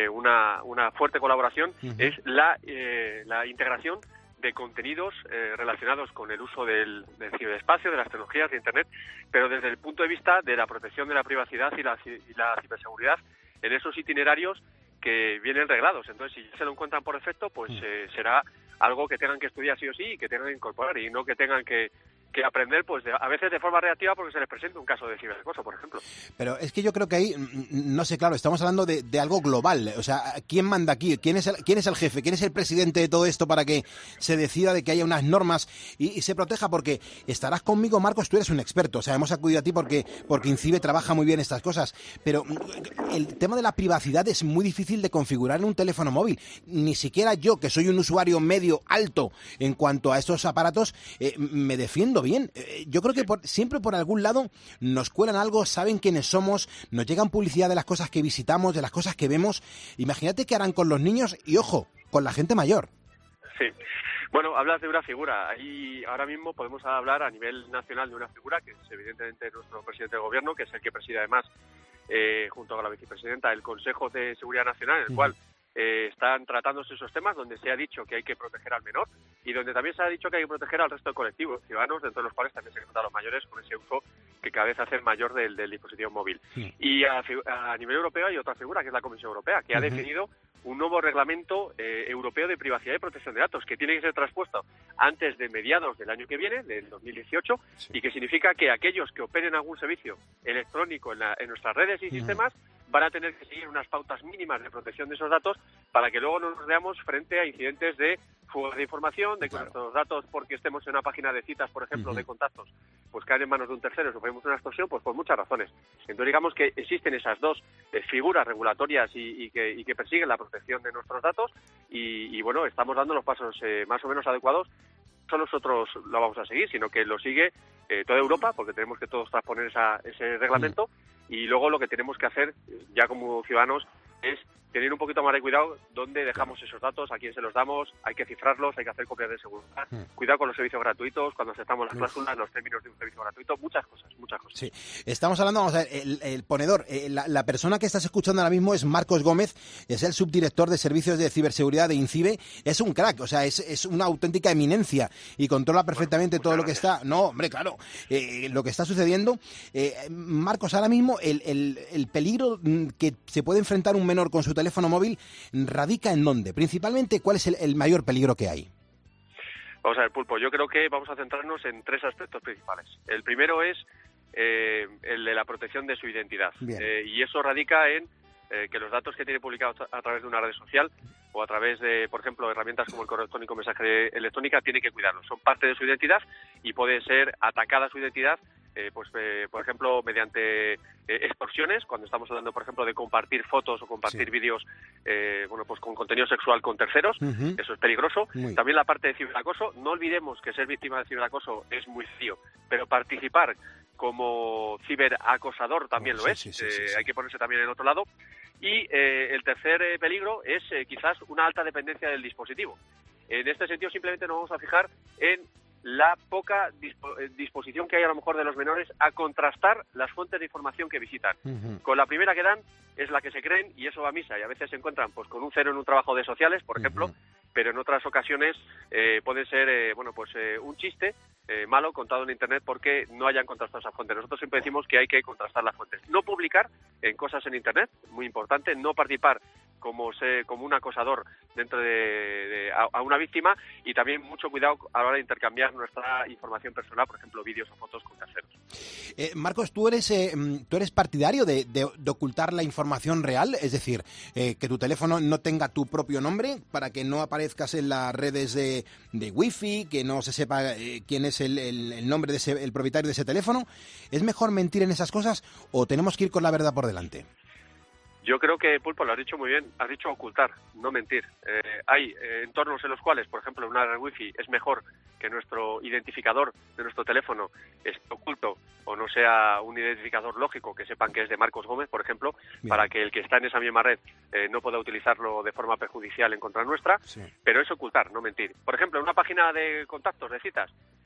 una fuerte colaboración, es la integración de contenidos relacionados con el uso del ciberespacio, de las tecnologías de Internet, pero desde el punto de vista de la protección de la privacidad y la ciberseguridad en esos itinerarios que vienen reglados. Entonces, si se lo encuentran por defecto, pues será algo que tengan que estudiar sí o sí y que tengan que incorporar, y no que tengan que aprender, pues a veces de forma reactiva porque se les presenta un caso de ciberacoso, por ejemplo. Pero es que yo creo que ahí, no sé, claro, estamos hablando de algo global. O sea, ¿quién manda aquí? ¿Quién es el jefe? ¿Quién es el presidente de todo esto para que se decida de que haya unas normas y se proteja? Porque estarás conmigo, Marcos, tú eres un experto. O sea, hemos acudido a ti porque INCIBE trabaja muy bien estas cosas. Pero el tema de la privacidad es muy difícil de configurar en un teléfono móvil. Ni siquiera yo, que soy un usuario medio alto en cuanto a estos aparatos, me defiendo bien. Yo creo que siempre por algún lado nos cuelan algo, saben quiénes somos, nos llegan publicidad de las cosas que visitamos, de las cosas que vemos. Imagínate qué harán con los niños y, ojo, con la gente mayor. Sí. Bueno, hablas de una figura. Ahí ahora mismo podemos hablar a nivel nacional de una figura que es evidentemente nuestro presidente de gobierno, que es el que preside además, junto con la vicepresidenta, el Consejo de Seguridad Nacional, en el cual están tratándose esos temas, donde se ha dicho que hay que proteger al menor y donde también se ha dicho que hay que proteger al resto del colectivo, ciudadanos, dentro de los cuales también se encuentran los mayores, con ese uso que cada vez hace mayor del dispositivo móvil. Y a nivel europeo hay otra figura, que es la Comisión Europea, que ha definido un nuevo reglamento europeo de privacidad y protección de datos, que tiene que ser traspuesto antes de mediados del año que viene, del 2018, y que significa que aquellos que operen algún servicio electrónico en nuestras redes y sistemas van a tener que seguir unas pautas mínimas de protección de esos datos para que luego no nos veamos frente a incidentes de fuga de información, de que nuestros datos, porque estemos en una página de citas, por ejemplo, de contactos, pues caen en manos de un tercero, sufrimos una extorsión, pues por muchas razones. Entonces digamos que existen esas dos figuras regulatorias y que persiguen la protección de nuestros datos y bueno, estamos dando los pasos más o menos adecuados. No nosotros lo vamos a seguir, sino que lo sigue toda Europa, porque tenemos que todos transponer ese reglamento, y luego lo que tenemos que hacer ya como ciudadanos es tener un poquito más de cuidado dónde dejamos esos datos, a quién se los damos, hay que cifrarlos, hay que hacer copias de seguridad, cuidado con los servicios gratuitos, cuando aceptamos las cláusulas, los términos de un servicio gratuito, muchas cosas. Sí, estamos hablando, vamos a ver, el ponedor, la persona que estás escuchando ahora mismo es Marcos Gómez, es el subdirector de servicios de ciberseguridad de INCIBE, es un crack, o sea, es una auténtica eminencia y controla perfectamente todo lo que está, lo que está sucediendo. Marcos, ahora mismo el peligro que se puede enfrentar un menor con su teléfono móvil radica en dónde, principalmente, ¿cuál es el mayor peligro que hay? Vamos a ver, Pulpo, yo creo que vamos a centrarnos en tres aspectos principales. El primero es el de la protección de su identidad. Y eso radica en que los datos que tiene publicados a través de una red social o a través de, por ejemplo, herramientas como el correo electrónico, mensajería electrónica, tiene que cuidarlos. Son parte de su identidad y puede ser atacada su identidad, por ejemplo, mediante extorsiones, cuando estamos hablando, por ejemplo, de compartir fotos o compartir vídeos con contenido sexual con terceros. Eso es peligroso. También la parte de ciberacoso. No olvidemos que ser víctima de ciberacoso es muy frío, pero participar como ciberacosador también lo es. Hay que ponerse también en otro lado. Y el tercer peligro es quizás una alta dependencia del dispositivo. En este sentido, simplemente nos vamos a fijar en la poca disposición que hay a lo mejor de los menores a contrastar las fuentes de información que visitan. Con la primera que dan es la que se creen y eso va a misa, y a veces se encuentran pues con un cero en un trabajo de sociales, por ejemplo, pero en otras ocasiones puede ser un chiste malo contado en Internet porque no hayan contrastado esa fuente. Nosotros siempre decimos que hay que contrastar las fuentes. No publicar en cosas en Internet, muy importante, no participar como un acosador dentro a una víctima, y también mucho cuidado a la hora de intercambiar nuestra información personal, por ejemplo, vídeos o fotos con terceros. Marcos, ¿tú eres partidario de ocultar la información real? Es decir, que tu teléfono no tenga tu propio nombre para que no aparezcas en las redes de Wi-Fi, que no se sepa quién es el nombre de el propietario de ese teléfono. ¿Es mejor mentir en esas cosas o tenemos que ir con la verdad por delante? Yo creo que, Pulpo, lo has dicho muy bien, has dicho ocultar, no mentir. Hay entornos en los cuales, por ejemplo, en una red wifi es mejor que nuestro identificador de nuestro teléfono esté oculto o no sea un identificador lógico, que sepan que es de Marcos Gómez, por ejemplo, para que el que está en esa misma red no pueda utilizarlo de forma perjudicial en contra nuestra, pero es ocultar, no mentir. Por ejemplo, en una página de contactos, de citas,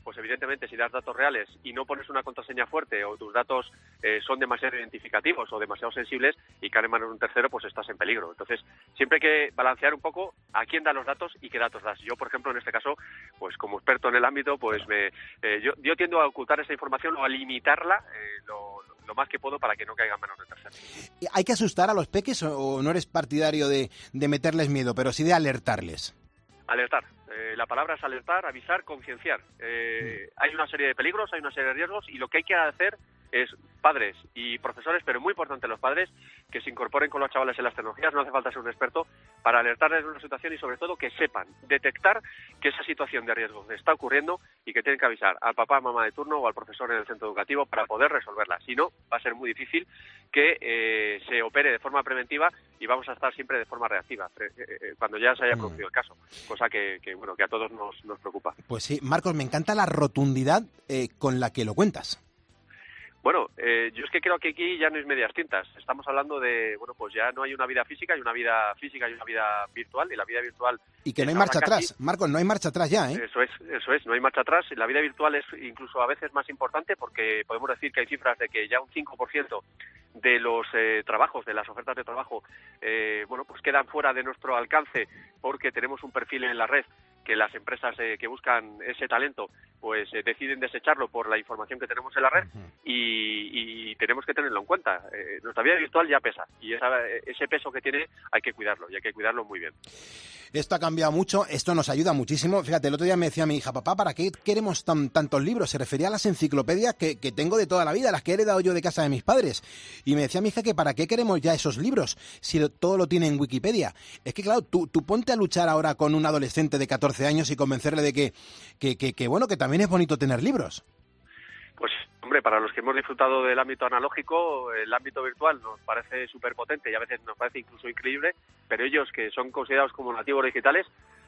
pues evidentemente si das datos reales y no pones una contraseña fuerte o tus datos son demasiado identificativos o demasiado sensibles y caen en manos de un tercero, pues estás en peligro. Entonces, siempre hay que balancear un poco a quién da los datos y qué datos das. Yo, por ejemplo, en este caso, pues como experto en el ámbito, pues yo tiendo a ocultar esa información o a limitarla lo más que puedo para que no caiga en manos de terceros. ¿Hay que asustar a los peques o no eres partidario de meterles miedo, pero sí de alertarles? Alertar. La palabra es alertar, avisar, concienciar. Hay una serie de peligros, hay una serie de riesgos y lo que hay que hacer es padres y profesores, pero muy importante los padres, que se incorporen con los chavales en las tecnologías, no hace falta ser un experto, para alertarles de una situación y sobre todo que sepan detectar que esa situación de riesgo está ocurriendo y que tienen que avisar al papá, mamá de turno o al profesor en el centro educativo para poder resolverla. Si no, va a ser muy difícil que se opere de forma preventiva y vamos a estar siempre de forma reactiva cuando ya se haya producido el caso, cosa que a todos nos preocupa. Pues sí, Marcos, me encanta la rotundidad con la que lo cuentas. Bueno, yo es que creo que aquí ya no es medias tintas. Estamos hablando de, pues ya no hay una vida física, hay una vida física y una vida virtual, y la vida virtual... Y que no hay marcha atrás, Marcos, no hay marcha atrás ya, ¿eh? Eso es, no hay marcha atrás. La vida virtual es incluso a veces más importante porque podemos decir que hay cifras de que ya un 5% de los trabajos, de las ofertas de trabajo, pues quedan fuera de nuestro alcance porque tenemos un perfil en la red que las empresas que buscan ese talento pues deciden desecharlo por la información que tenemos en la red y tenemos que tenerlo en cuenta. Nuestra vida virtual ya pesa y ese peso que tiene hay que cuidarlo y hay que cuidarlo muy bien. Esto ha cambiado mucho, esto nos ayuda muchísimo. Fíjate, el otro día me decía mi hija, papá, ¿para qué queremos tantos libros? Se refería a las enciclopedias que tengo de toda la vida, las que he heredado yo de casa de mis padres. Y me decía mi hija que ¿para qué queremos ya esos libros si todo lo tiene en Wikipedia? Es que claro, tú ponte a luchar ahora con un adolescente de 14 años y convencerle de que también es bonito tener libros. Pues, hombre, para los que hemos disfrutado del ámbito analógico, el ámbito virtual nos parece súper potente y a veces nos parece incluso increíble, pero ellos que son considerados como nativos digitales,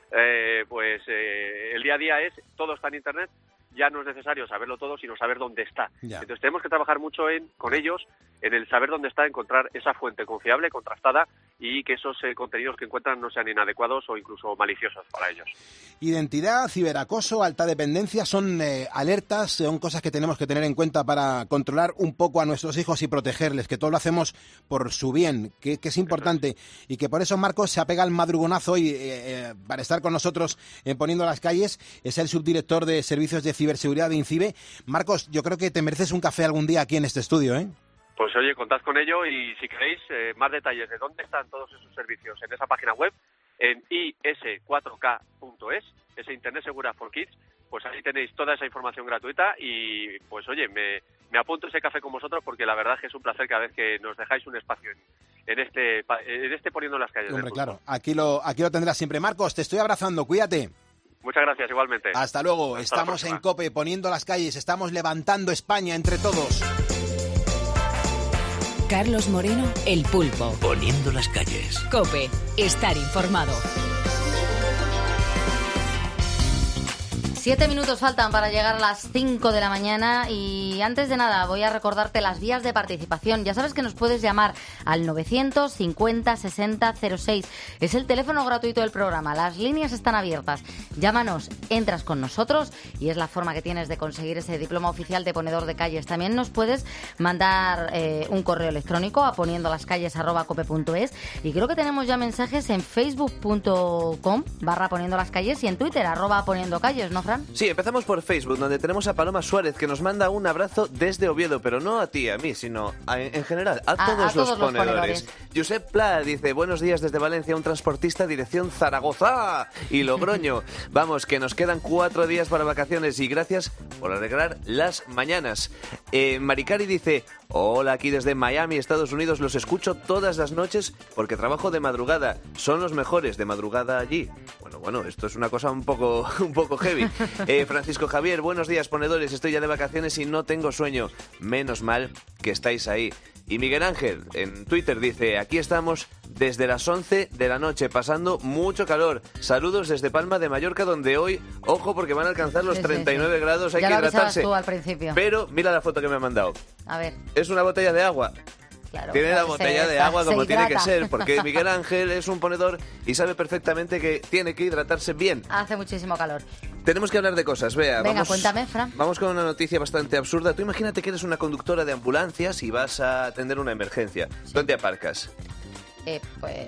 el día a día todo está en Internet, ya no es necesario saberlo todo, sino saber dónde está. Ya. Entonces tenemos que trabajar mucho con ellos, en el saber dónde está, encontrar esa fuente confiable, contrastada, y que esos contenidos que encuentran no sean inadecuados o incluso maliciosos para ellos. Identidad, ciberacoso, alta dependencia, son alertas, son cosas que tenemos que tener en cuenta para controlar un poco a nuestros hijos y protegerles, que todo lo hacemos por su bien, que es importante, y que por eso Marcos se apega al madrugonazo hoy para estar con nosotros Poniendo las Calles. Es el subdirector de Servicios de Ciberseguridad de INCIBE. Marcos, yo creo que te mereces un café algún día aquí en este estudio, ¿eh? Pues oye, contad con ello y si queréis más detalles de dónde están todos esos servicios en esa página web, en is4k.es, ese Internet Segura for Kids, pues ahí tenéis toda esa información gratuita y pues oye, me apunto ese café con vosotros porque la verdad es que es un placer cada vez que nos dejáis un espacio en este Poniendo las Calles. Hombre, claro, aquí lo tendrás siempre. Marcos, te estoy abrazando, cuídate. Muchas gracias, igualmente. Hasta luego. Estamos en COPE, Poniendo las Calles, estamos levantando España entre todos. Carlos Moreno, El Pulpo. Poniendo las Calles. COPE, estar informado. 7 minutos faltan para llegar a las 5 de la mañana y antes de nada voy a recordarte las vías de participación. Ya sabes que nos puedes llamar al 950 60 06. Es el teléfono gratuito del programa. Las líneas están abiertas. Llámanos, entras con nosotros y es la forma que tienes de conseguir ese diploma oficial de ponedor de calles. También nos puedes mandar un correo electrónico a poniendolascalles@cope.es y creo que tenemos ya mensajes en facebook.com/poniendolascalles y en Twitter @poniendocalles, ¿no, Fran? Sí, empezamos por Facebook, donde tenemos a Paloma Suárez, que nos manda un abrazo desde Oviedo, pero no a ti, a mí, sino en general, a todos los ponedores. Josep Pla dice, buenos días desde Valencia, un transportista dirección Zaragoza y Logroño. Vamos, que nos quedan 4 días para vacaciones y gracias por arreglar las mañanas. Maricari dice, hola, aquí desde Miami, Estados Unidos, los escucho todas las noches porque trabajo de madrugada. Son los mejores de madrugada allí. Bueno, esto es una cosa un poco heavy. Francisco Javier, buenos días, ponedores. Estoy ya de vacaciones y no tengo sueño. Menos mal que estáis ahí. Y Miguel Ángel, en Twitter, dice, aquí estamos desde las 11 de la noche, pasando mucho calor. Saludos desde Palma de Mallorca, donde hoy, ojo, porque van a alcanzar los 39 grados, hay que hidratarse. Tú al principio. Pero mira la foto que me ha mandado. A ver. Es una botella de agua. Claro, tiene la botella de agua como tiene que ser, porque Miguel Ángel es un ponedor y sabe perfectamente que tiene que hidratarse bien. Hace muchísimo calor. Tenemos que hablar de cosas, Bea. Venga, Vamos, cuéntame, Fran. Vamos con una noticia bastante absurda. Tú imagínate que eres una conductora de ambulancias y vas a atender una emergencia. ¿Dónde aparcas? Pues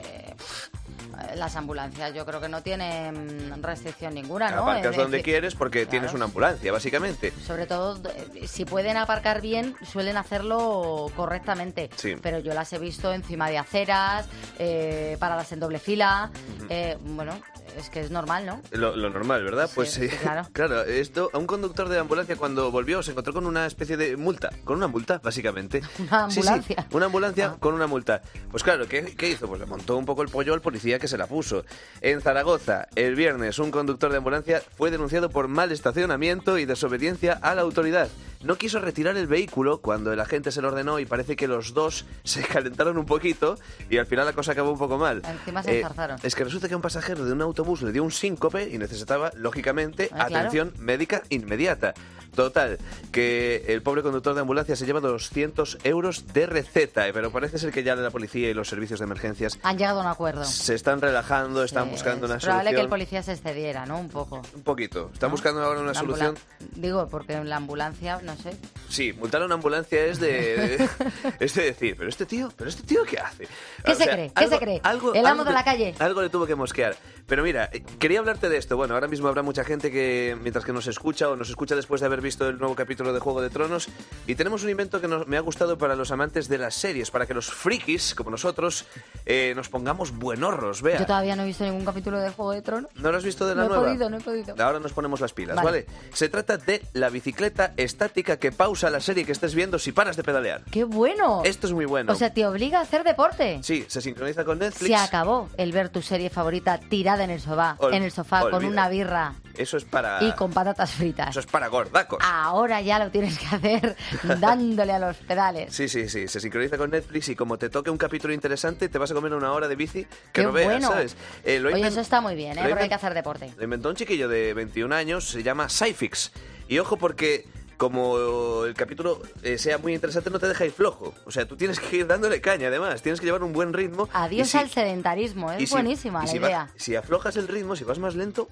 las ambulancias yo creo que no tienen restricción ninguna, ¿no? Aparcas donde quieres porque tienes una ambulancia, básicamente. Sobre todo, si pueden aparcar bien, suelen hacerlo correctamente. Sí. Pero yo las he visto encima de aceras, paradas en doble fila. Bueno, es que es normal, ¿no? Lo normal, ¿verdad? Sí, Pues sí, claro. claro, esto, a un conductor de ambulancia cuando volvió se encontró con una especie de multa, con una multa, básicamente. Una ambulancia. Sí, una ambulancia con una multa. Pues claro, ¿qué hizo? Pues le montó un poco el pollo al policía que se la puso. En Zaragoza, el viernes, un conductor de ambulancia fue denunciado por mal estacionamiento y desobediencia a la autoridad. No quiso retirar el vehículo cuando el agente se lo ordenó y parece que los dos se calentaron un poquito y al final la cosa acabó un poco mal. Encima se enzarzaron. Es que resulta que a un pasajero de un autobús le dio un síncope y necesitaba, lógicamente, claro. atención médica inmediata. Total, que el pobre conductor de ambulancia se lleva 200 euros de receta, pero parece ser que ya la policía y los servicios de emergencias Han llegado a un acuerdo. se están relajando, están buscando una Es probable solución. que el policía se excediera, ¿no? Un poco. Un poquito. Están buscando ahora una La solución. Digo, porque en la ambulancia, no sé. Sí, multar a una ambulancia es de decir, ¿pero este tío qué hace? ¿Qué se cree? ¿Qué se cree? ¿El amo de la calle? Algo le tuvo que mosquear. Pero mira, quería hablarte de esto. Bueno, ahora mismo habrá mucha gente que, mientras que nos escucha o nos escucha después de haber visto el nuevo capítulo de Juego de Tronos, y tenemos un invento que me ha gustado para los amantes de las series, para que los frikis, como nosotros, nos pongamos buenorros, Bea. Yo todavía no he visto ningún capítulo de Juego de Tronos. ¿No lo has visto de la No nueva? he podido. Ahora nos ponemos las pilas, Vale. ¿vale? Se trata de la bicicleta estática que pausa la serie que estés viendo si paras de pedalear. ¡Qué bueno! Esto es muy bueno. O sea, te obliga a hacer deporte. Sí, se sincroniza con Netflix. Se acabó el ver tu serie favorita tirada en el sofá, con olvida. una birra Eso es para... y con patatas fritas. Eso es para gordacos. Ahora ya lo tienes que hacer dándole a los pedales. Sí, se sincroniza con Netflix y como te toque un capítulo interesante te vas a comer una hora de bici que ¡Qué no veas, bueno! ¿sabes? Oye, eso está muy bien, porque hay que hacer deporte. Lo inventó un chiquillo de 21 años, se llama Syfix. Y ojo porque como el capítulo sea muy interesante no te deja ir flojo. O sea, tú tienes que ir dándole caña además, tienes que llevar un buen ritmo. Adiós al sedentarismo, es buenísima la idea. Si aflojas el ritmo, si vas más lento,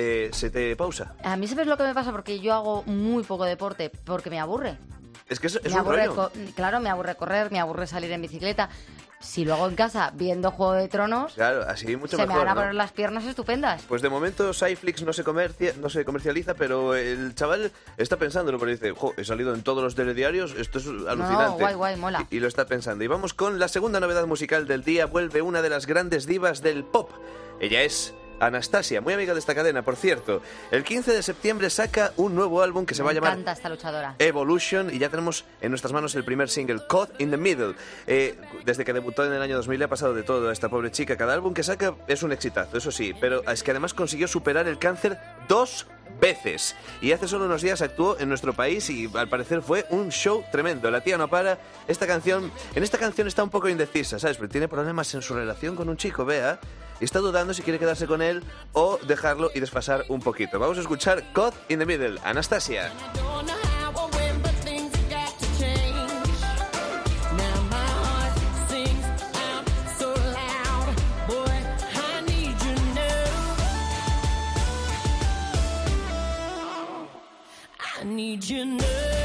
se te pausa. A mí sabes lo que me pasa porque yo hago muy poco deporte, porque me aburre. Es que es Me un aburre rollo. claro, me aburre correr, me aburre salir en bicicleta. Si lo hago en casa viendo Juego de Tronos, Claro, así mucho se mejor, me van a ¿no? poner las piernas estupendas. Pues de momento Syflix no se comercializa, pero el chaval está pensándolo, porque dice, jo, he salido en todos los telediarios, esto es alucinante. No, guay, mola. Y lo está pensando. Y vamos con la segunda novedad musical del día. Vuelve una de las grandes divas del pop. Ella es Anastasia, muy amiga de esta cadena, por cierto. El 15 de septiembre saca un nuevo álbum que se va a llamar Me encanta esta luchadora. Evolution, y ya tenemos en nuestras manos el primer single, Caught in the Middle. Desde que debutó en el año 2000 le ha pasado de todo a esta pobre chica. Cada álbum que saca es un exitazo, eso sí, pero es que además consiguió superar el cáncer 2 veces. Y hace solo unos días actuó en nuestro país y al parecer fue un show tremendo. La tía no para. En esta canción está un poco indecisa, ¿sabes? Pero tiene problemas en su relación con un chico, Bea. Y está dudando si quiere quedarse con él o dejarlo y desfasar un poquito. Vamos a escuchar Caught in the Middle, Anastasia. I need you now.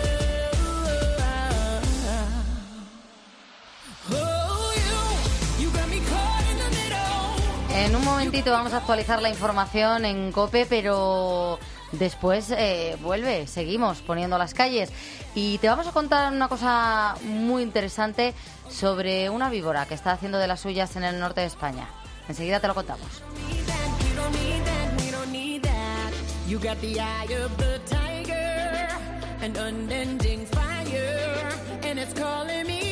Oh, you got me caught in the middle. En un momentito vamos a actualizar la información en COPE, pero después seguimos poniendo las calles. Y te vamos a contar una cosa muy interesante sobre una víbora que está haciendo de las suyas en el norte de España. Enseguida te lo contamos. We don't need that. You got the eye of the tiger, an unending fire, and it's calling me